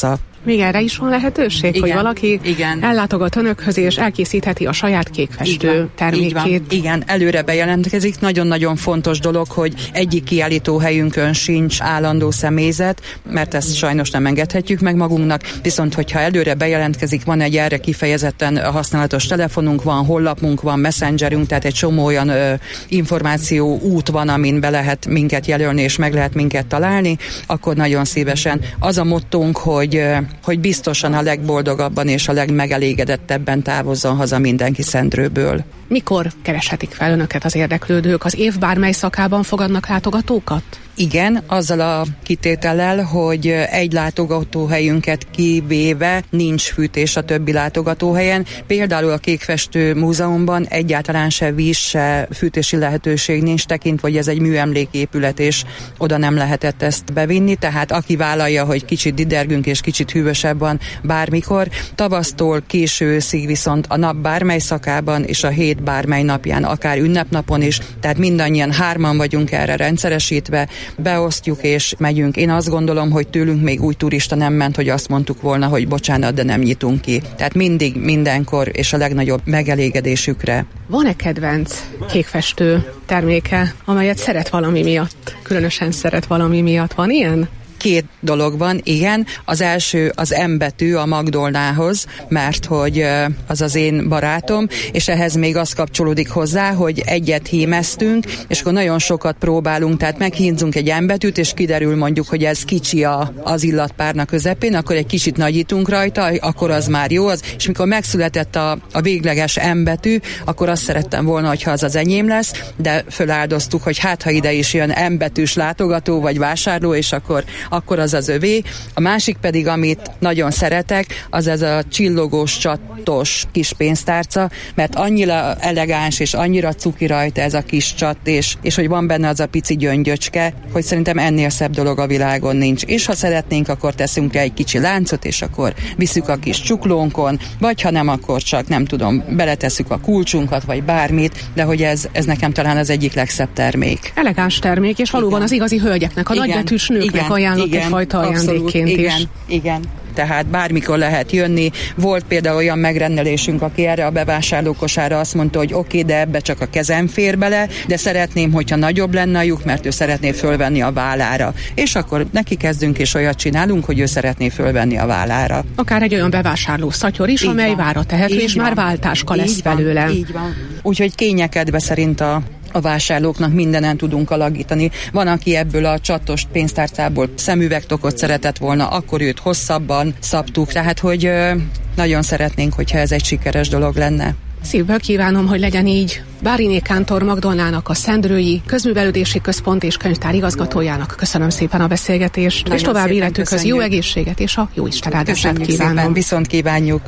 Még erre is van lehetőség, igen, hogy valaki igen. ellátogat önökhöz és elkészítheti a saját kékfestő igen, termékét. Igen, előre bejelentkezik. Nagyon-nagyon fontos dolog, hogy egyik kiállítóhelyünkön sincs állandó személyzet, mert ezt sajnos nem engedhetjük meg magunknak, viszont hogyha előre bejelentkezik, van egy erre kifejezetten használatos telefonunk, van honlapunk, van messengerünk, tehát egy csomó olyan ö, információ út van, amin be lehet minket jelölni és meg lehet minket találni, akkor nagyon szívesen. Az a mottónk, hogy hogy biztosan a legboldogabban és a legmegelégedettebben távozzon haza mindenki Szendrőből. Mikor kereshetik fel önöket az érdeklődők? Az év bármely szakában fogadnak látogatókat? Igen, azzal a kitétellel, hogy egy látogatóhelyünket kivéve nincs fűtés a többi látogatóhelyen. Például a Kékfestő Múzeumban egyáltalán se víz, se fűtési lehetőség nincs, tekintve, hogy ez egy műemléképület, és oda nem lehetett ezt bevinni, tehát aki vállalja, hogy kicsit didergünk és kicsit hűvösebb van bármikor, tavasztól késő őszig viszont a nap bármely szakában és a hét bármely napján, akár ünnepnapon is, tehát mindannyian hárman vagyunk erre rendszeresítve, beosztjuk és megyünk. Én azt gondolom, hogy tőlünk még új turista nem ment, hogy azt mondtuk volna, hogy bocsánat, de nem nyitunk ki. Tehát mindig, mindenkor és a legnagyobb megelégedésükre. Van-e kedvenc kékfestő terméke, amelyet szeret valami miatt? Különösen szeret valami miatt. Van ilyen? Két dolog van, igen. Az első az M betű a Magdolnához, mert hogy az az én barátom, és ehhez még az kapcsolódik hozzá, hogy egyet hímeztünk, és akkor nagyon sokat próbálunk, tehát meghínzunk egy M betűt, és kiderül mondjuk, hogy ez kicsi a, az illatpárna közepén, akkor egy kicsit nagyítunk rajta, akkor az már jó, az, és mikor megszületett a, a végleges M betű, akkor azt szerettem volna, hogyha az az enyém lesz, de föláldoztuk, hogy hát ha ide is jön M betűs látogató vagy vásárló, és akkor akkor az az övé. A másik pedig, amit nagyon szeretek, az ez a csillogós, csattos kis pénztárca, mert annyira elegáns és annyira cuki rajta ez a kis csat, és, és hogy van benne az a pici gyöngyöcske, hogy szerintem ennél szebb dolog a világon nincs. És ha szeretnénk, akkor teszünk rá egy kicsi láncot, és akkor visszük a kis csuklónkon, vagy ha nem, akkor csak nem tudom, beletesszük a kulcsunkat, vagy bármit, de hogy ez, ez nekem talán az egyik legszebb termék. Elegáns termék, és valóban igen. az igazi hölgyeknek, a nagybetűs nőknek ajánlott egyfajta ajándékként is. Igen, igen. Tehát bármikor lehet jönni. Volt például olyan megrendelésünk, aki erre a bevásárlókosára azt mondta, hogy oké, okay, de ebbe csak a kezem fér bele, de szeretném, hogyha nagyobb lenne a lyuk, mert ő szeretné fölvenni a vállára. És akkor neki kezdünk, és olyat csinálunk, hogy ő szeretné fölvenni a vállára. Akár egy olyan bevásárló szatyor is, így amely van. Vára tehető, így és van. Már váltáska lesz így belőle. Van, így van. Úgyhogy kényekedve szerint a a vásárlóknak mindenen tudunk alakítani. Van, aki ebből a csattos pénztárcából szemüvegtokot szeretett volna, akkor őt hosszabban szabtuk, tehát hogy ö, nagyon szeretnénk, hogyha ez egy sikeres dolog lenne. Szívből kívánom, hogy legyen így. Báriné Kántor Magdolnának, a Szendrői Közművelődési Központ és Könyvtár igazgatójának köszönöm szépen a beszélgetést, nagyon és további életükhöz jó egészséget és a jó Isten áldását kívánom. Szépen, viszont kívánjuk.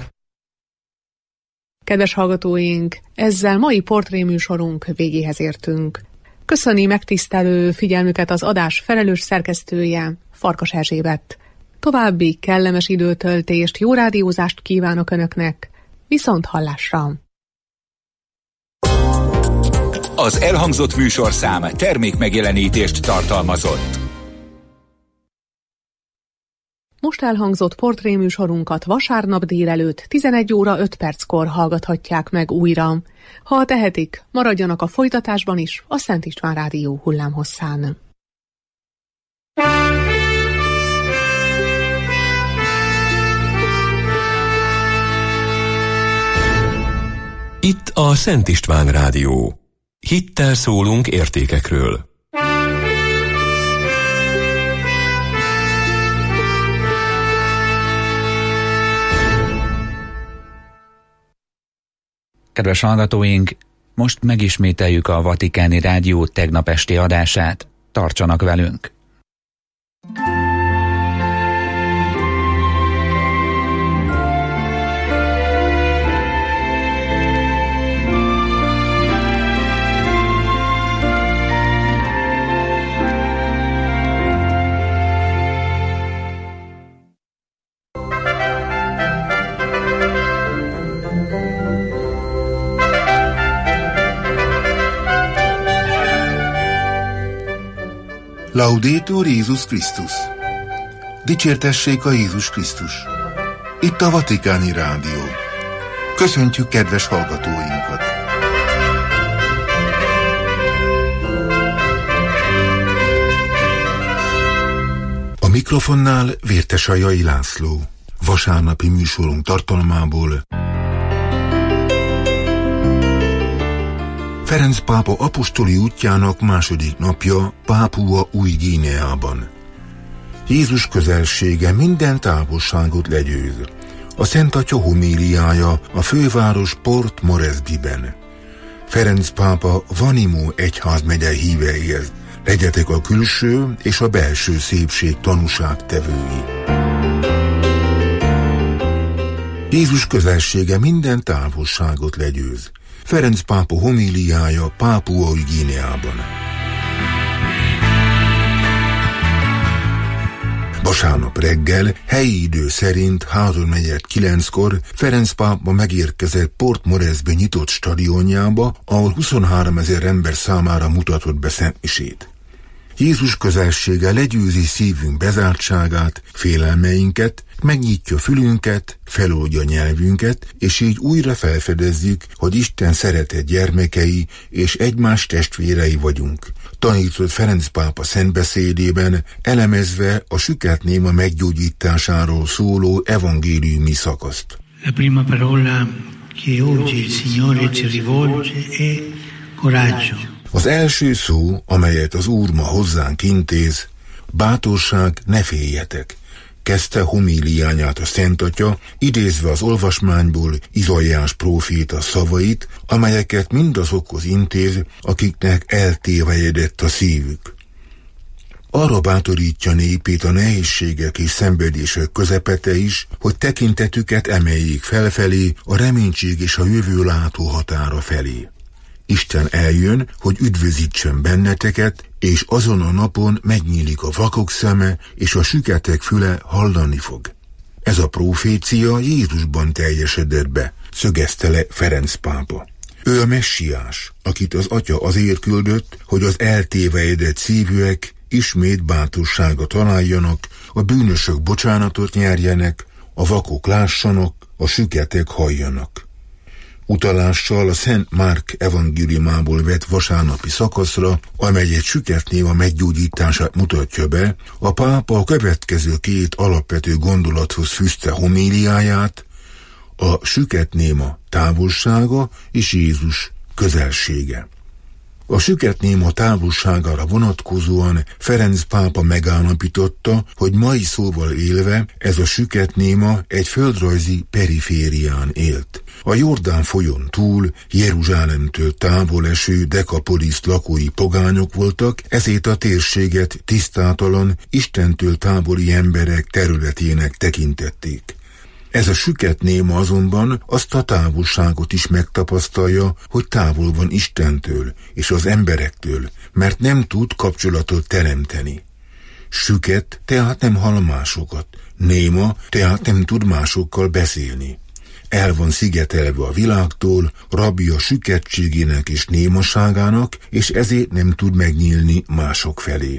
Kedves hallgatóink, ezzel mai portréműsorunk végéhez értünk. Köszöni megtisztelő figyelmüket az adás felelős szerkesztője, Farkas Erzsébet. További kellemes időtöltést, jó rádiózást kívánok Önöknek, viszont hallásra! Az elhangzott műsorszám termékmegjelenítést tartalmazott. Most elhangzott portréműsorunkat vasárnap délelőtt tizenegy óra öt perckor hallgathatják meg újra. Ha tehetik, maradjanak a folytatásban is a Szent István Rádió hullámhosszán. Itt a Szent István Rádió. Hittel szólunk értékekről. Kedves hallgatóink, most megismételjük a Vatikáni Rádió tegnap esti adását. Tartsanak velünk! Laudetur Jézus Krisztus! Dicsértessék a Jézus Krisztus! itt a Vatikáni Rádió. Köszöntjük kedves hallgatóinkat! A mikrofonnál Vértesajai László. Vasárnapi műsorunk tartalmából Ferenc pápa apostoli útjának második napja Pápua Új-Guineában. Jézus közelsége minden távolságot legyőz. A Szent Atya homíliája a főváros Port Moresbyben. Ferenc pápa Vanimo egyházmegye híveihez: legyetek a külső és a belső szépség tanúságtevői. Jézus közelsége minden távolságot legyőz. Ferenc pápa homíliája Pápua Új-Guineában. Vasárnap reggel, helyi idő szerint háromnegyed kilenckor Ferenc pápa megérkezett Port Moresby nyitott stadionjába, ahol huszonháromezer ember számára mutatott be szentmisét. Jézus közelsége legyőzi szívünk bezártságát, félelmeinket, megnyitja fülünket, feloldja nyelvünket, és így újra felfedezzük, hogy Isten szeretett gyermekei és egymás testvérei vagyunk. Tanított Ferenc pápa szentbeszédében, elemezve a süket néma meggyógyításáról szóló evangéliumi szakaszt. La prima parola che oggi il Signore ci rivolge è coraggio. Az első szó, amelyet az Úr ma hozzánk intéz: bátorság, ne féljetek, kezdte homíliáját a Szent Atya, idézve az olvasmányból Izaiás próféta szavait, amelyeket mindazokhoz intéz, akiknek eltévejedett a szívük. Arra bátorítja népét a nehézségek és szenvedések közepete is, hogy tekintetüket emeljék felfelé, a reménység és a jövő látó határa felé. Isten eljön, hogy üdvözítsen benneteket, és azon a napon megnyílik a vakok szeme, és a süketek füle hallani fog. Ez a profécia Jézusban teljesedett be, szögezte le Ferenc pápa. Ő a messiás, akit az Atya azért küldött, hogy az eltévejedett szívűek ismét bátorsága találjanak, a bűnösök bocsánatot nyerjenek, a vakok lássanak, a süketek halljanak. Utalással a Szent Márk evangéliumából vett vasárnapi szakaszra, amely egy süket néma meggyógyítását mutatja be, a pápa a következő két alapvető gondolathoz fűzte homíliáját: a süket néma távolsága és Jézus közelsége. A süket néma távolságára vonatkozóan Ferenc pápa megállapította, hogy mai szóval élve ez a süket néma egy földrajzi periférián élt. A Jordán folyón túl, Jeruzsálemtől távol eső Dekapolisz lakói pogányok voltak, ezért a térséget tisztátalan, Istentől távoli emberek területének tekintették. Ez a süket néma azonban azt a távolságot is megtapasztalja, hogy távol van Istentől és az emberektől, mert nem tud kapcsolatot teremteni. Süket, tehát nem hall másokat, néma, tehát nem tud másokkal beszélni. El van szigetelve a világtól, rabja süketségének és némaságának, és ezért nem tud megnyílni mások felé.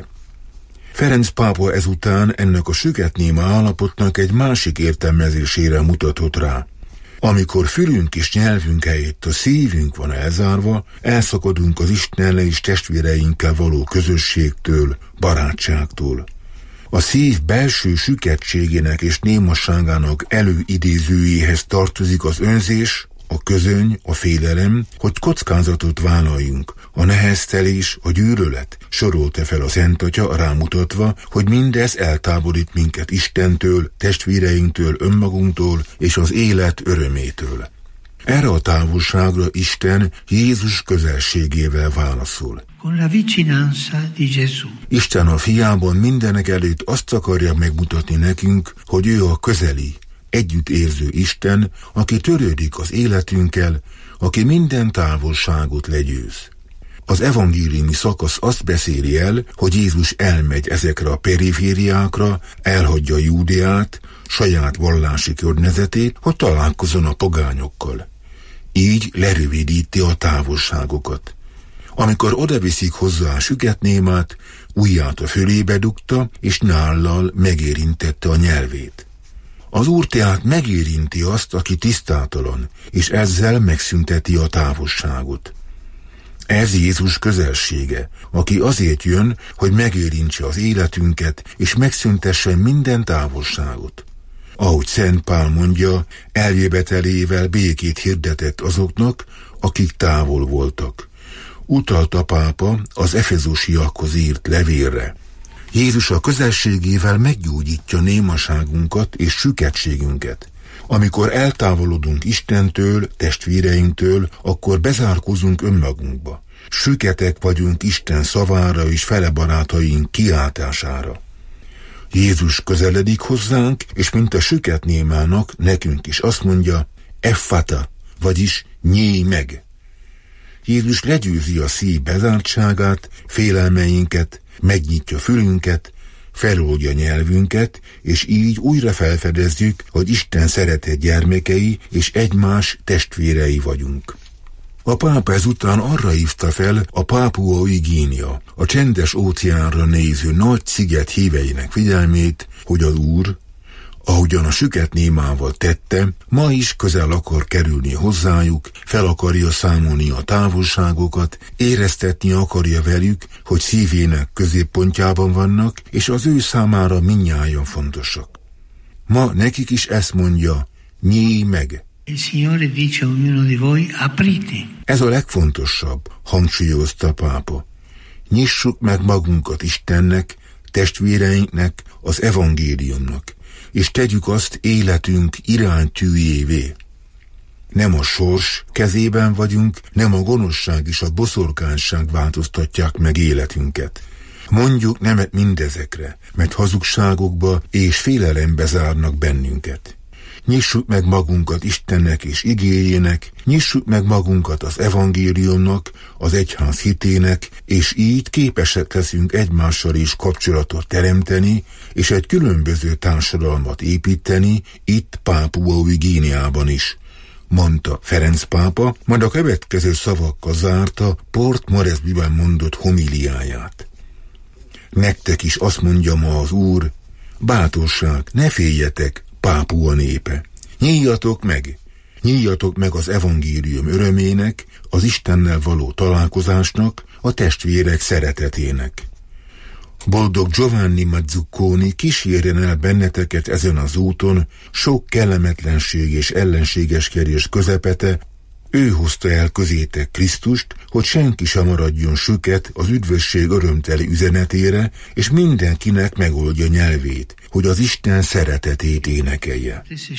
Ferenc pápa ezután ennek a süket-néma állapotnak egy másik értelmezésére mutatott rá. Amikor fülünk és nyelvünk helyett a szívünk van elzárva, elszakadunk az Istennel és testvéreinkkel való közösségtől, barátságtól. A szív belső süketségének és némasságának előidézőjéhez tartozik az önzés, a közöny, a félelem, hogy kockázatot vállaljunk, a neheztelés, a gyűlölet, sorolta fel a Szent Atya, rámutatva, hogy mindez eltávolít minket Istentől, testvéreinktől, önmagunktól és az élet örömétől. Erre a távolságra Isten Jézus közelségével válaszol. Isten a fiában mindenek előtt azt akarja megmutatni nekünk, hogy ő a közeli, együttérző Isten, aki törődik az életünkkel, aki minden távolságot legyőz. Az evangéliumi szakasz azt beszéli el, hogy Jézus elmegy ezekre a perifériákra, elhagyja Júdeát, saját vallási környezetét, hogy találkozzon a pogányokkal. Így lerövidíti a távolságokat. Amikor odaviszik hozzá a süketnémát, ujját a fölébe dugta, és nállal megérintette a nyelvét. Az Úr tehát megérinti azt, aki tisztátalan, és ezzel megszünteti a távolságot. Ez Jézus közelsége, aki azért jön, hogy megérintse az életünket, és megszüntesse minden távolságot. Ahogy Szent Pál mondja, eljövetelével békét hirdetett azoknak, akik távol voltak. Utalt a pápa az efezusiakhoz írt levélre. Jézus a közelségével meggyógyítja némaságunkat és süketségünket. Amikor eltávolodunk Istentől, testvéreinktől, akkor bezárkózunk önmagunkba. Süketek vagyunk Isten szavára és fele barátaink kiáltására. Jézus közeledik hozzánk, és mint a süket némának, nekünk is azt mondja, effata, vagyis nyíj meg. Jézus legyőzi a szív bezártságát, félelmeinket, megnyitja fülünket, feloldja nyelvünket, és így újra felfedezzük, hogy Isten szeretett gyermekei és egymás testvérei vagyunk. A pápa ezután arra hívta fel a Pápua Új Guinea, a csendes óceánra néző nagy sziget híveinek figyelmét, hogy az Úr, ahogyan a süket némával tette, ma is közel akar kerülni hozzájuk, fel akarja számolni a távolságokat, éreztetni akarja velük, hogy szívének középpontjában vannak, és az ő számára mindnyájan fontosak. Ma nekik is ezt mondja, nyíj meg! Ez a legfontosabb, hangsúlyozta a pápa. Nyissuk meg magunkat Istennek, testvéreinknek, az evangéliumnak, és tegyük azt életünk iránytűjévé. Nem a sors kezében vagyunk, nem a gonoszság és a boszorkányság változtatják meg életünket. Mondjuk nemet mindezekre, mert hazugságokba és félelembe zárnak bennünket. Nyissuk meg magunkat Istennek és igéjének, nyissuk meg magunkat az evangéliumnak, az egyház hitének, és így képesek leszünk egymással is kapcsolatot teremteni, és egy különböző társadalmat építeni, itt Pápua Új Guineában is, mondta Ferenc pápa, majd a következő szavakkal zárta Port Moresbyben mondott homiliáját. Nektek is azt mondja ma az Úr, bátorság, ne féljetek, Pápua népe. Nyíljatok meg, nyíljatok meg az evangélium örömének, az Istennel való találkozásnak, a testvérek szeretetének. Boldog Giovanni Mazzucconi kísérjen el benneteket ezen az úton, sok kellemetlenség és ellenségeskedés közepete, ő hozta el közétek Krisztust, hogy senki sem maradjon süket az üdvösség örömteli üzenetére, és mindenkinek megoldja nyelvét, hogy az Isten szeretetét énekelje.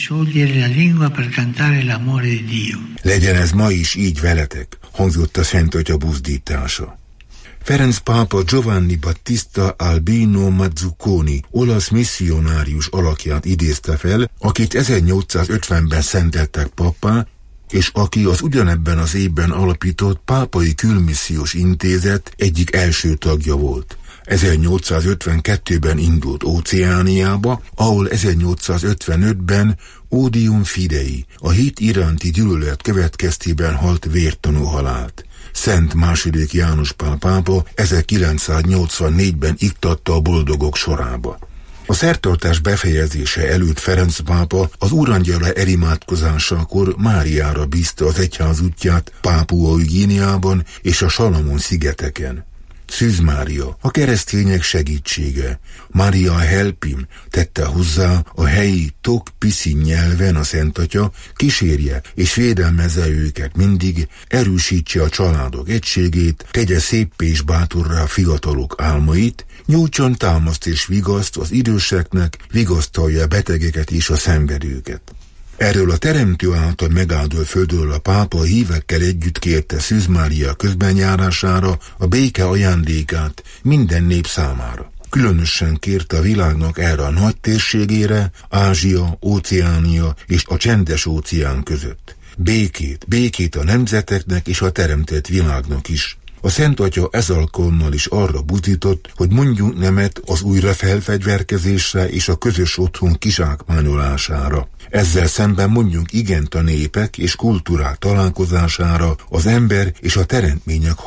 Legyen ez ma is így veletek, hangzott a Szent Atya buzdítása. Ferenc pápa Giovanni Battista Albino Mazzucconi, olasz misszionárius alakját idézte fel, akit ezernyolcszázötvenben szenteltek pappá, és aki az ugyanebben az évben alapított Pápai Külmissziós Intézet egyik első tagja volt. ezernyolcszázötvenkettőben indult Óceániába, ahol ezernyolcszázötvenötben Odium Fidei, a hit iránti gyűlölet következtében halt vértanú halált. Szent második János Pál pápa ezerkilencszáznyolcvannégyben iktatta a boldogok sorába. A szertartás befejezése előtt Ferenc pápa az Úrangyala elimádkozásakor Máriára bízta az egyház útját Pápua Új Guineában és a Salamon-szigeteken. Szűz Mária, a keresztények segítsége, Maria Helpim tette hozzá a helyi tok piszin nyelven a Szent Atya, kísérje és védelmezze őket mindig, erősítse a családok egységét, tegye széppé és bátorrá a fiatalok álmait, nyújtson támaszt és vigaszt az időseknek, vigasztalja a betegeket és a szenvedőket. Erről a Teremtő által megáldott földről a pápa hívekkel együtt kérte Szűz Mária közbenjárására a béke ajándékát minden nép számára. Különösen kérte a világnak erre a nagy térségére, Ázsia, Óceánia és a csendes óceán között. Békét, békét a nemzeteknek és a teremtett világnak is. A Szent Atya ez alkalommal is arra buzdított, hogy mondjunk nemet az újra felfegyverkezésre és a közös otthon kizsákmányolására. Ezzel szemben mondjunk igent a népek és kultúrák találkozására, az ember és a teremtmények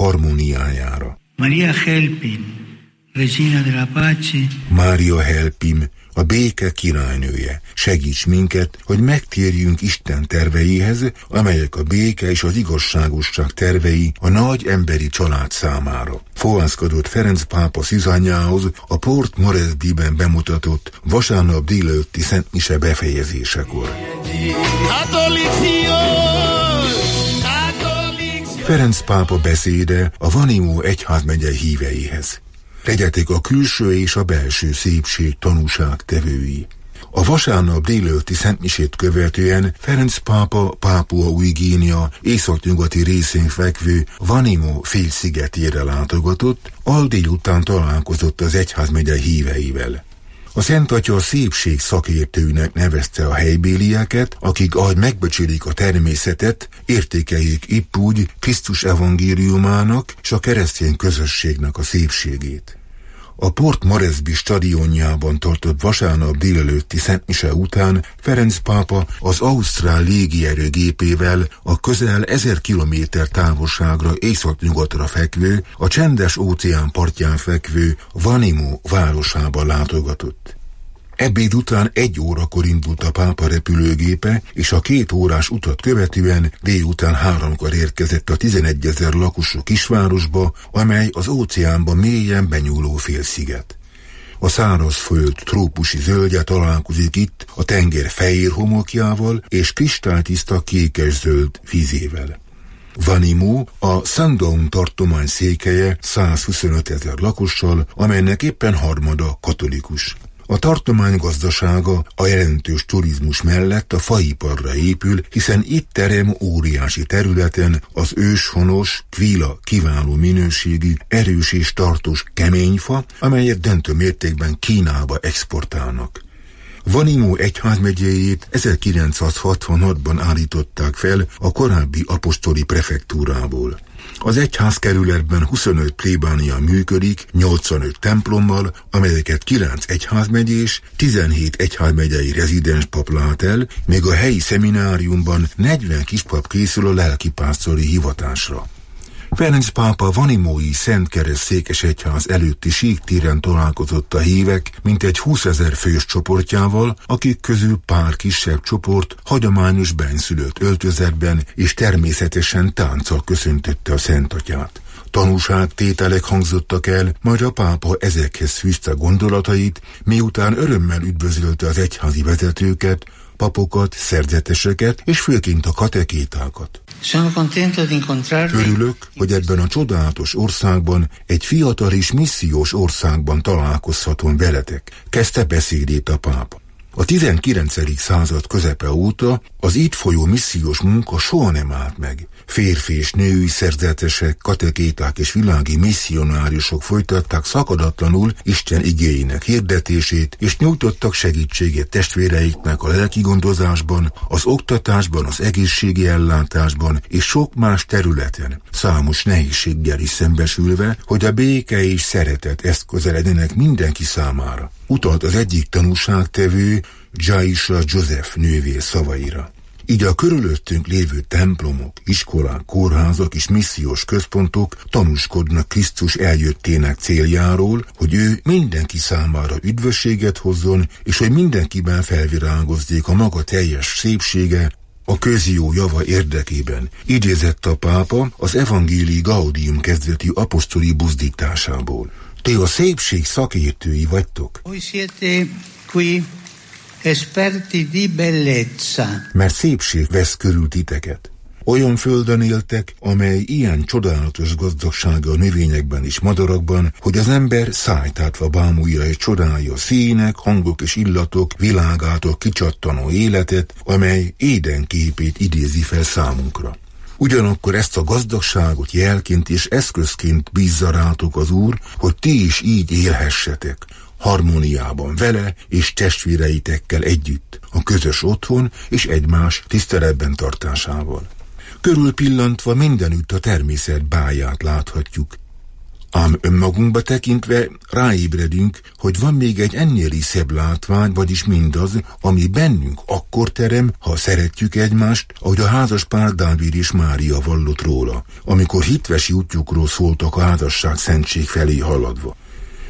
harmóniájára. Maria Helpim, Regina della Pace, Mária Helpim, a béke királynője, segíts minket, hogy megtérjünk Isten terveihez, amelyek a béke és az igazságosság tervei a nagy emberi család számára. Fohászkodott Ferenc pápa szűzanyjához a Port Moresby-ben bemutatott vasárnap délelőtti szentmise befejezésekor. Ferenc pápa beszéde a Vanimo egyházmegye híveihez. Legyetek a külső és a belső szépség tanúság tevői. A vasárnap délelőtti szentmisét követően Ferenc pápa Pápua Új-Guinea északnyugati részén fekvő Vanimo félszigetére látogatott, al délután találkozott az egyházmegye híveivel. A Szent Atya a szépség szakértőinek nevezte a helybélieket, akik ahogy megbecsülik a természetet, értékeljék épp úgy Krisztus evangéliumának és a keresztény közösségnek a szépségét. A Port Moresby stadionjában tartott vasárnap délelőtti szentmise után Ferenc pápa az ausztrál légierő gépével a közel ezer kilométer távolságra északnyugatra fekvő, a csendes óceán partján fekvő Vanimo városába látogatott. Ebéd után egy órakor indult a pápa repülőgépe, és a két órás utat követően délután háromkor érkezett a tizenegyezer lakosú kisvárosba, amely az óceánba mélyen benyúló félsziget. A szárazföld trópusi zöldje találkozik itt a tenger fehér homokjával és kristálytiszta kékes-zöld vízével. Vanimo a Sandown tartomány székhelye százhuszonöt ezer lakossal, amelynek éppen harmada katolikus. A tartomány gazdasága a jelentős turizmus mellett a faiparra épül, hiszen itt terem óriási területen az őshonos, kvila kiváló minőségű, erős és tartós keményfa, amelyet döntő mértékben Kínába exportálnak. Vanimo egyházmegyéjét ezerkilencszázhatvanhatban állították fel a korábbi apostoli prefektúrából. Az egyházkerületben huszonöt plébánia működik, nyolcvanöt templommal, amelyeket kilenc egyházmegyés, tizenhét egyházmegyei rezidens pap lát el, még a helyi szemináriumban negyven kispap készül a lelkipásztori hivatásra. Ferenc pápa vanimói Szent Kereszt székesegyház előtti síktéren találkozott a hívek mintegy húszezer fős csoportjával, akik közül pár kisebb csoport hagyományos benszülött öltözetben és természetesen tánccal köszöntötte a Szent Atyát. Tanúságtételek hangzottak el, majd a pápa ezekhez fűzte gondolatait, miután örömmel üdvözölte az egyházi vezetőket, papokat, szerzeteseket és főként a katekétákat. Örülök, hogy ebben a csodálatos országban, egy fiatal és missziós országban találkozhatom veletek, kezdte beszédét a pápa. A tizenkilencedik század közepe óta az itt folyó missziós munka soha nem állt meg. Férfi és női szerzetesek, katekéták és világi misszionáriusok folytatták szakadatlanul Isten igéinek hirdetését, és nyújtottak segítséget testvéreiknek a lelki gondozásban, az oktatásban, az egészségi ellátásban és sok más területen, számos nehézséggel is szembesülve, hogy a béke és szeretet eszközeledjenek mindenki számára. Utalt az egyik tanúságtevő, Jaisha Joseph nővér szavaira. Így a körülöttünk lévő templomok, iskolák, kórházak és missziós központok tanúskodnak Krisztus eljöttének céljáról, hogy ő mindenki számára üdvösséget hozzon, és hogy mindenkiben felvirágozzék a maga teljes szépsége, a közjó java érdekében, idézett a pápa az Evangelii Gaudium kezdeti apostoli buzdításából. Ti a szépség szakértői vagytok. Mert szépség vesz körül titeket. Olyan földön éltek, amely ilyen csodálatos gazdagsága a növényekben és madarakban, hogy az ember szájtátva bámulja és csodálja a színek, hangok és illatok világától kicsattanó életet, amely Éden képét idézi fel számunkra. Ugyanakkor ezt a gazdagságot jelként és eszközként bízza rátok az Úr, hogy ti is így élhessetek, harmóniában vele és testvéreitekkel együtt, a közös otthon és egymás tiszteletben tartásával. Körülpillantva mindenütt a természet báját láthatjuk. Ám önmagunkba tekintve ráébredünk, hogy van még egy ennél is szebb látvány, vagyis mindaz, ami bennünk akkor terem, ha szeretjük egymást, ahogy a házaspár Dávid és Mária vallott róla, amikor hitvesi útjukról szóltak a házasság szentség felé haladva.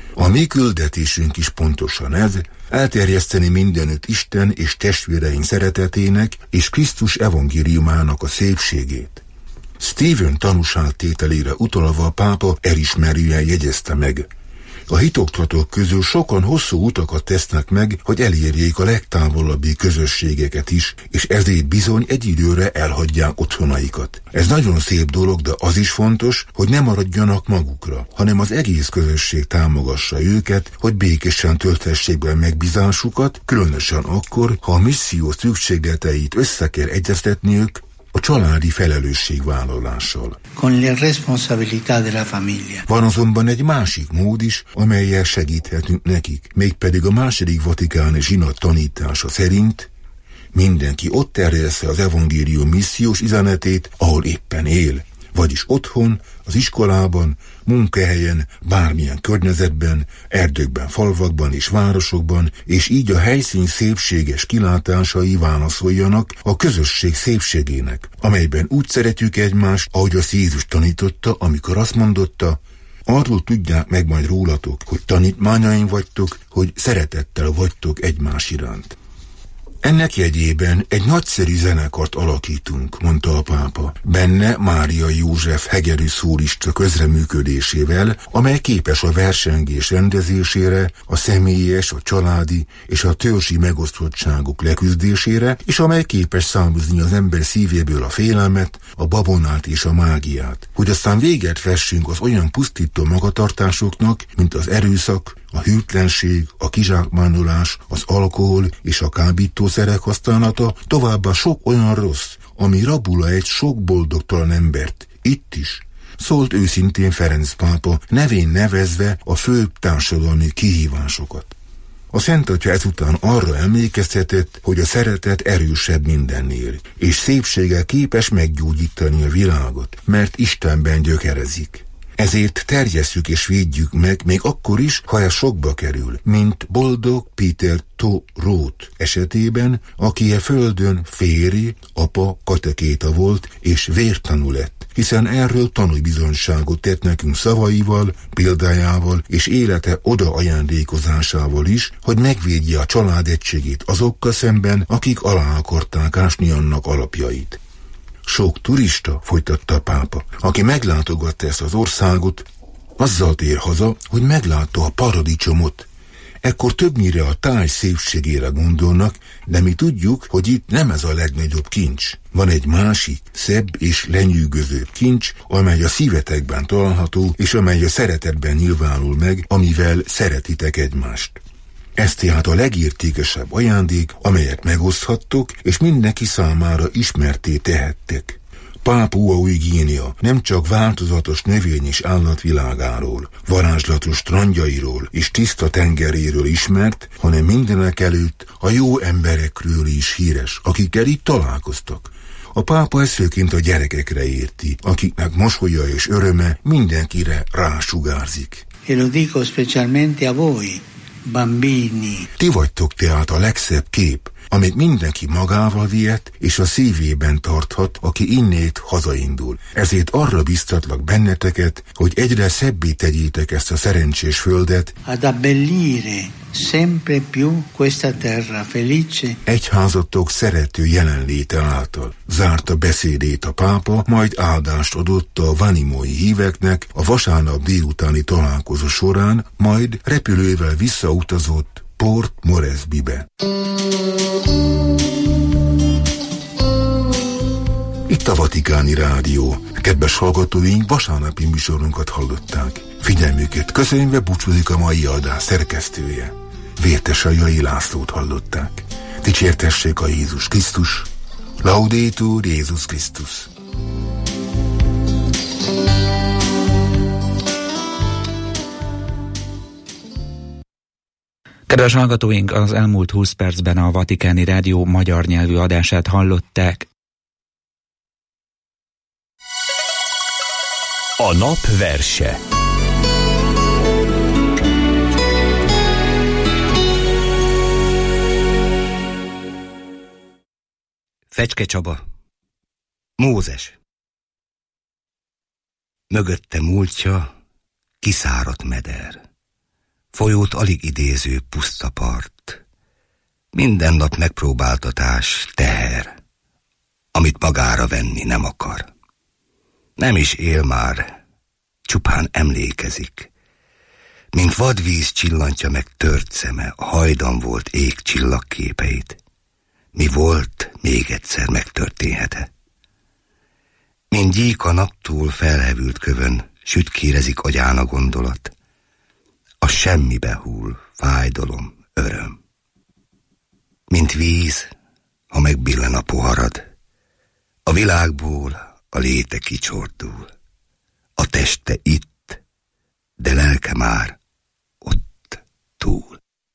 A mi küldetésünk is pontosan ez, elterjeszteni mindenütt Isten és testvéreink szeretetének és Krisztus evangéliumának a szépségét. Stephen tanúságtételére utalva a pápa elismerően jegyezte meg: a hitoktatók közül sokan hosszú utakat tesznek meg, hogy elérjék a legtávolabbi közösségeket is, és ezért bizony egy időre elhagyják otthonaikat. Ez nagyon szép dolog, de az is fontos, hogy ne maradjanak magukra, hanem az egész közösség támogassa őket, hogy békésen tölthessék be megbízásukat, különösen akkor, ha a misszió szükségleteit össze kell egyeztetniük a családi felelősségvállalással. Con la responsabilità della famiglia. Van azonban egy másik mód is, amellyel segíthetünk nekik, mégpedig a második vatikáni zsinat tanítása szerint mindenki ott terjessze az evangélium missziós üzenetét, ahol éppen él, vagyis otthon, az iskolában, munkahelyen, bármilyen környezetben, erdőkben, falvakban és városokban, és így a helyszín szépséges kilátásai válaszoljanak a közösség szépségének, amelyben úgy szeretjük egymást, ahogy az Jézus tanította, amikor azt mondotta: arról tudják meg majd rólatok, hogy tanítmányaim vagytok, hogy szeretettel vagytok egymás iránt. Ennek jegyében egy nagyszerű zenekart alakítunk, mondta a pápa. Benne Mária József hegedű szólista közreműködésével, amely képes a versengés rendezésére, a személyes, a családi és a törzsi megosztottságok leküzdésére, és amely képes számozni az ember szívéből a félelmet, a babonát és a mágiát, hogy aztán véget vessünk az olyan pusztító magatartásoknak, mint az erőszak, a hűtlenség, a kizsákmányolás, az alkohol és a kábítószerek használata, továbbá sok olyan rossz, ami rabul egy sok boldogtalan embert, itt is, szólt őszintén Ferenc pápa, nevén nevezve a főbb társadalmi kihívásokat. A Szent Atya ezután arra emlékeztetett, hogy a szeretet erősebb mindennél, és szépsége képes meggyógyítani a világot, mert Istenben gyökerezik. Ezért terjesszük és védjük meg, még akkor is, ha ez sokba kerül, mint boldog Peter Roth esetében, aki a földön férj, apa, katekéta volt és vértanú lett, hiszen erről tanúbizonyságot tett nekünk szavaival, példájával és élete oda ajándékozásával is, hogy megvédje a család egységét azokkal szemben, akik alá akarták ásni annak alapjait. Sok turista, folytatta a pápa, aki meglátogatta ezt az országot, azzal tér haza, hogy meglátta a paradicsomot. Ekkor többnyire a táj szépségére gondolnak, de mi tudjuk, hogy itt nem ez a legnagyobb kincs. Van egy másik, szebb és lenyűgözőbb kincs, amely a szívetekben található, és amely a szeretetben nyilvánul meg, amivel szeretitek egymást. Ez tehát a legértékesebb ajándék, amelyet megoszthattok, és mindenki számára ismerté tehettek. Pápua Új Guinea nem csak változatos növény és állatvilágáról, varázslatos strandjairól és tiszta tengeréről ismert, hanem mindenek előtt a jó emberekről is híres, akikkel itt találkoztak. A pápa ezt főként a gyerekekre érti, akiknek mosolya és öröme mindenkire rásugárzik. E lo dico specialmente a voi, bambini. Ti vagytok tehát a legszebb kép, amit mindenki magával vihet és a szívében tarthat, aki innét hazaindul. Ezért arra biztatlak benneteket, hogy egyre szebbé tegyétek ezt a szerencsés földet, ad abbellire sempre più questa terra felice. Egyházatok szerető jelenléte által. Zárta beszédét a pápa, majd áldást adott a vanimói híveknek a vasárnap délutáni találkozó során, majd repülővel visszautazott Port Moresbybe. Itt a Vatikáni Rádió. Kedves hallgatóink, vasárnapi műsorunkat hallották. Figyelmüket köszönve búcsúzik a mai adás szerkesztője. Vértesajai Lászlót hallották. Dicsértessék a Jézus Krisztus. Laudetur Jézus Krisztus. Kedves hallgatóink, az elmúlt húsz percben a Vatikáni Rádió magyar nyelvű adását hallották. A nap verse. Fecske Csaba. Mózes. Mögötte múltja kiszáradt meder. folyót alig idéző puszta part. Minden nap megpróbáltatás, teher, amit magára venni nem akar. Nem is él már, csupán emlékezik. Mint vadvíz csillantja meg tört szeme a hajdan volt ég csillagképeit. Mi volt, még egyszer megtörténhet-e. Mint gyík a naptól felhevült kövön, sütkérezik agyán a gondolat. A semmibe hull, fájdalom, öröm. Mint víz, ha megbillen a poharad, a világból a léte kicsordul. A teste itt, de lelke már ott túl.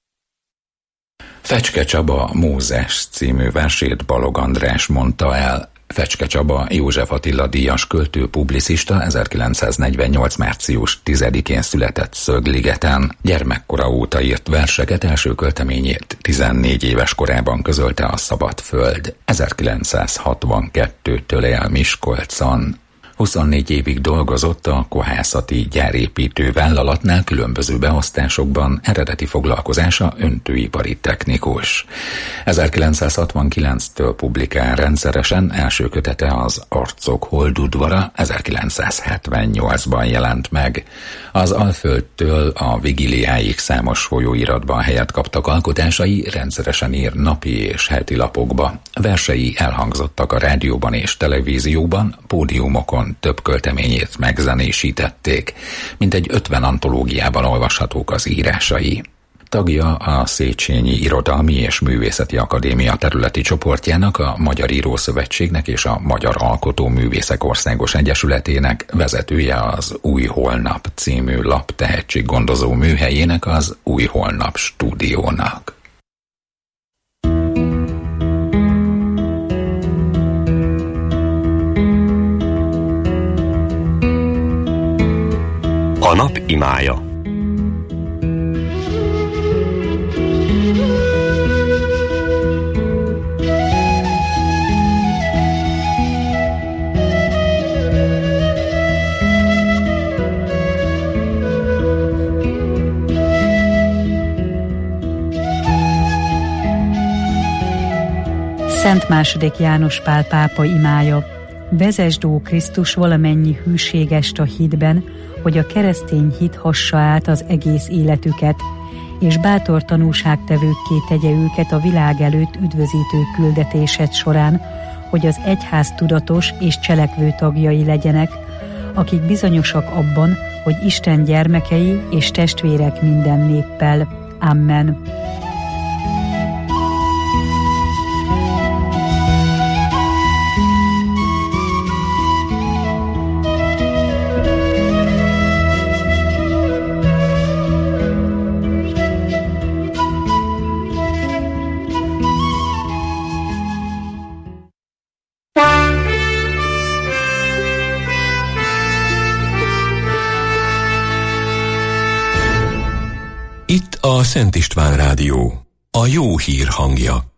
Fecske Csaba Mózes című versét Balogh András mondta el. Fecske Csaba József Attila díjas költő, publicista, ezerkilencszáznegyvennyolc. március tizedikén született Szögligeten. Gyermekkora óta írt verseket, első költeményét tizennégy éves korában közölte a Szabad Föld. ezerkilencszázhatvankettőtől él Miskolcon. huszonnégy évig dolgozott a kohászati gyárépítő vállalatnál különböző beosztásokban, eredeti foglalkozása öntőipari technikus. ezerkilencszázhatvankilenctől publikál rendszeresen, első kötete az Arcok holdudvara ezerkilencszázhetvennyolcban jelent meg. Az Alföldtől a Vigiliáig számos folyóiratban helyet kaptak alkotásai, rendszeresen ír napi és heti lapokba. Versei elhangzottak a rádióban és televízióban, pódiumokon több költeményét megzenésítették, mintegy ötven antológiában olvashatók az írásai. Tagja a Széchenyi Irodalmi és Művészeti Akadémia területi csoportjának, a Magyar Írószövetségnek és a Magyar Alkotóművészek Országos Egyesületének, vezetője az Új Holnap című lap tehetséggondozó műhelyének, az Új Holnap stúdiónak. A nap imája. Szent második János Pál pápa imája. Vezesd, ó Krisztus, valamennyi hűségest a hitben, hogy a keresztény hit hassa át az egész életüket, és bátor tanúságtevőkké tegye őket a világ előtt üdvözítő küldetésed során, hogy az egyház tudatos és cselekvő tagjai legyenek, akik bizonyosak abban, hogy Isten gyermekei és testvérek minden néppel. Amen. Itt a Szent István Rádió, a jó hír hangja.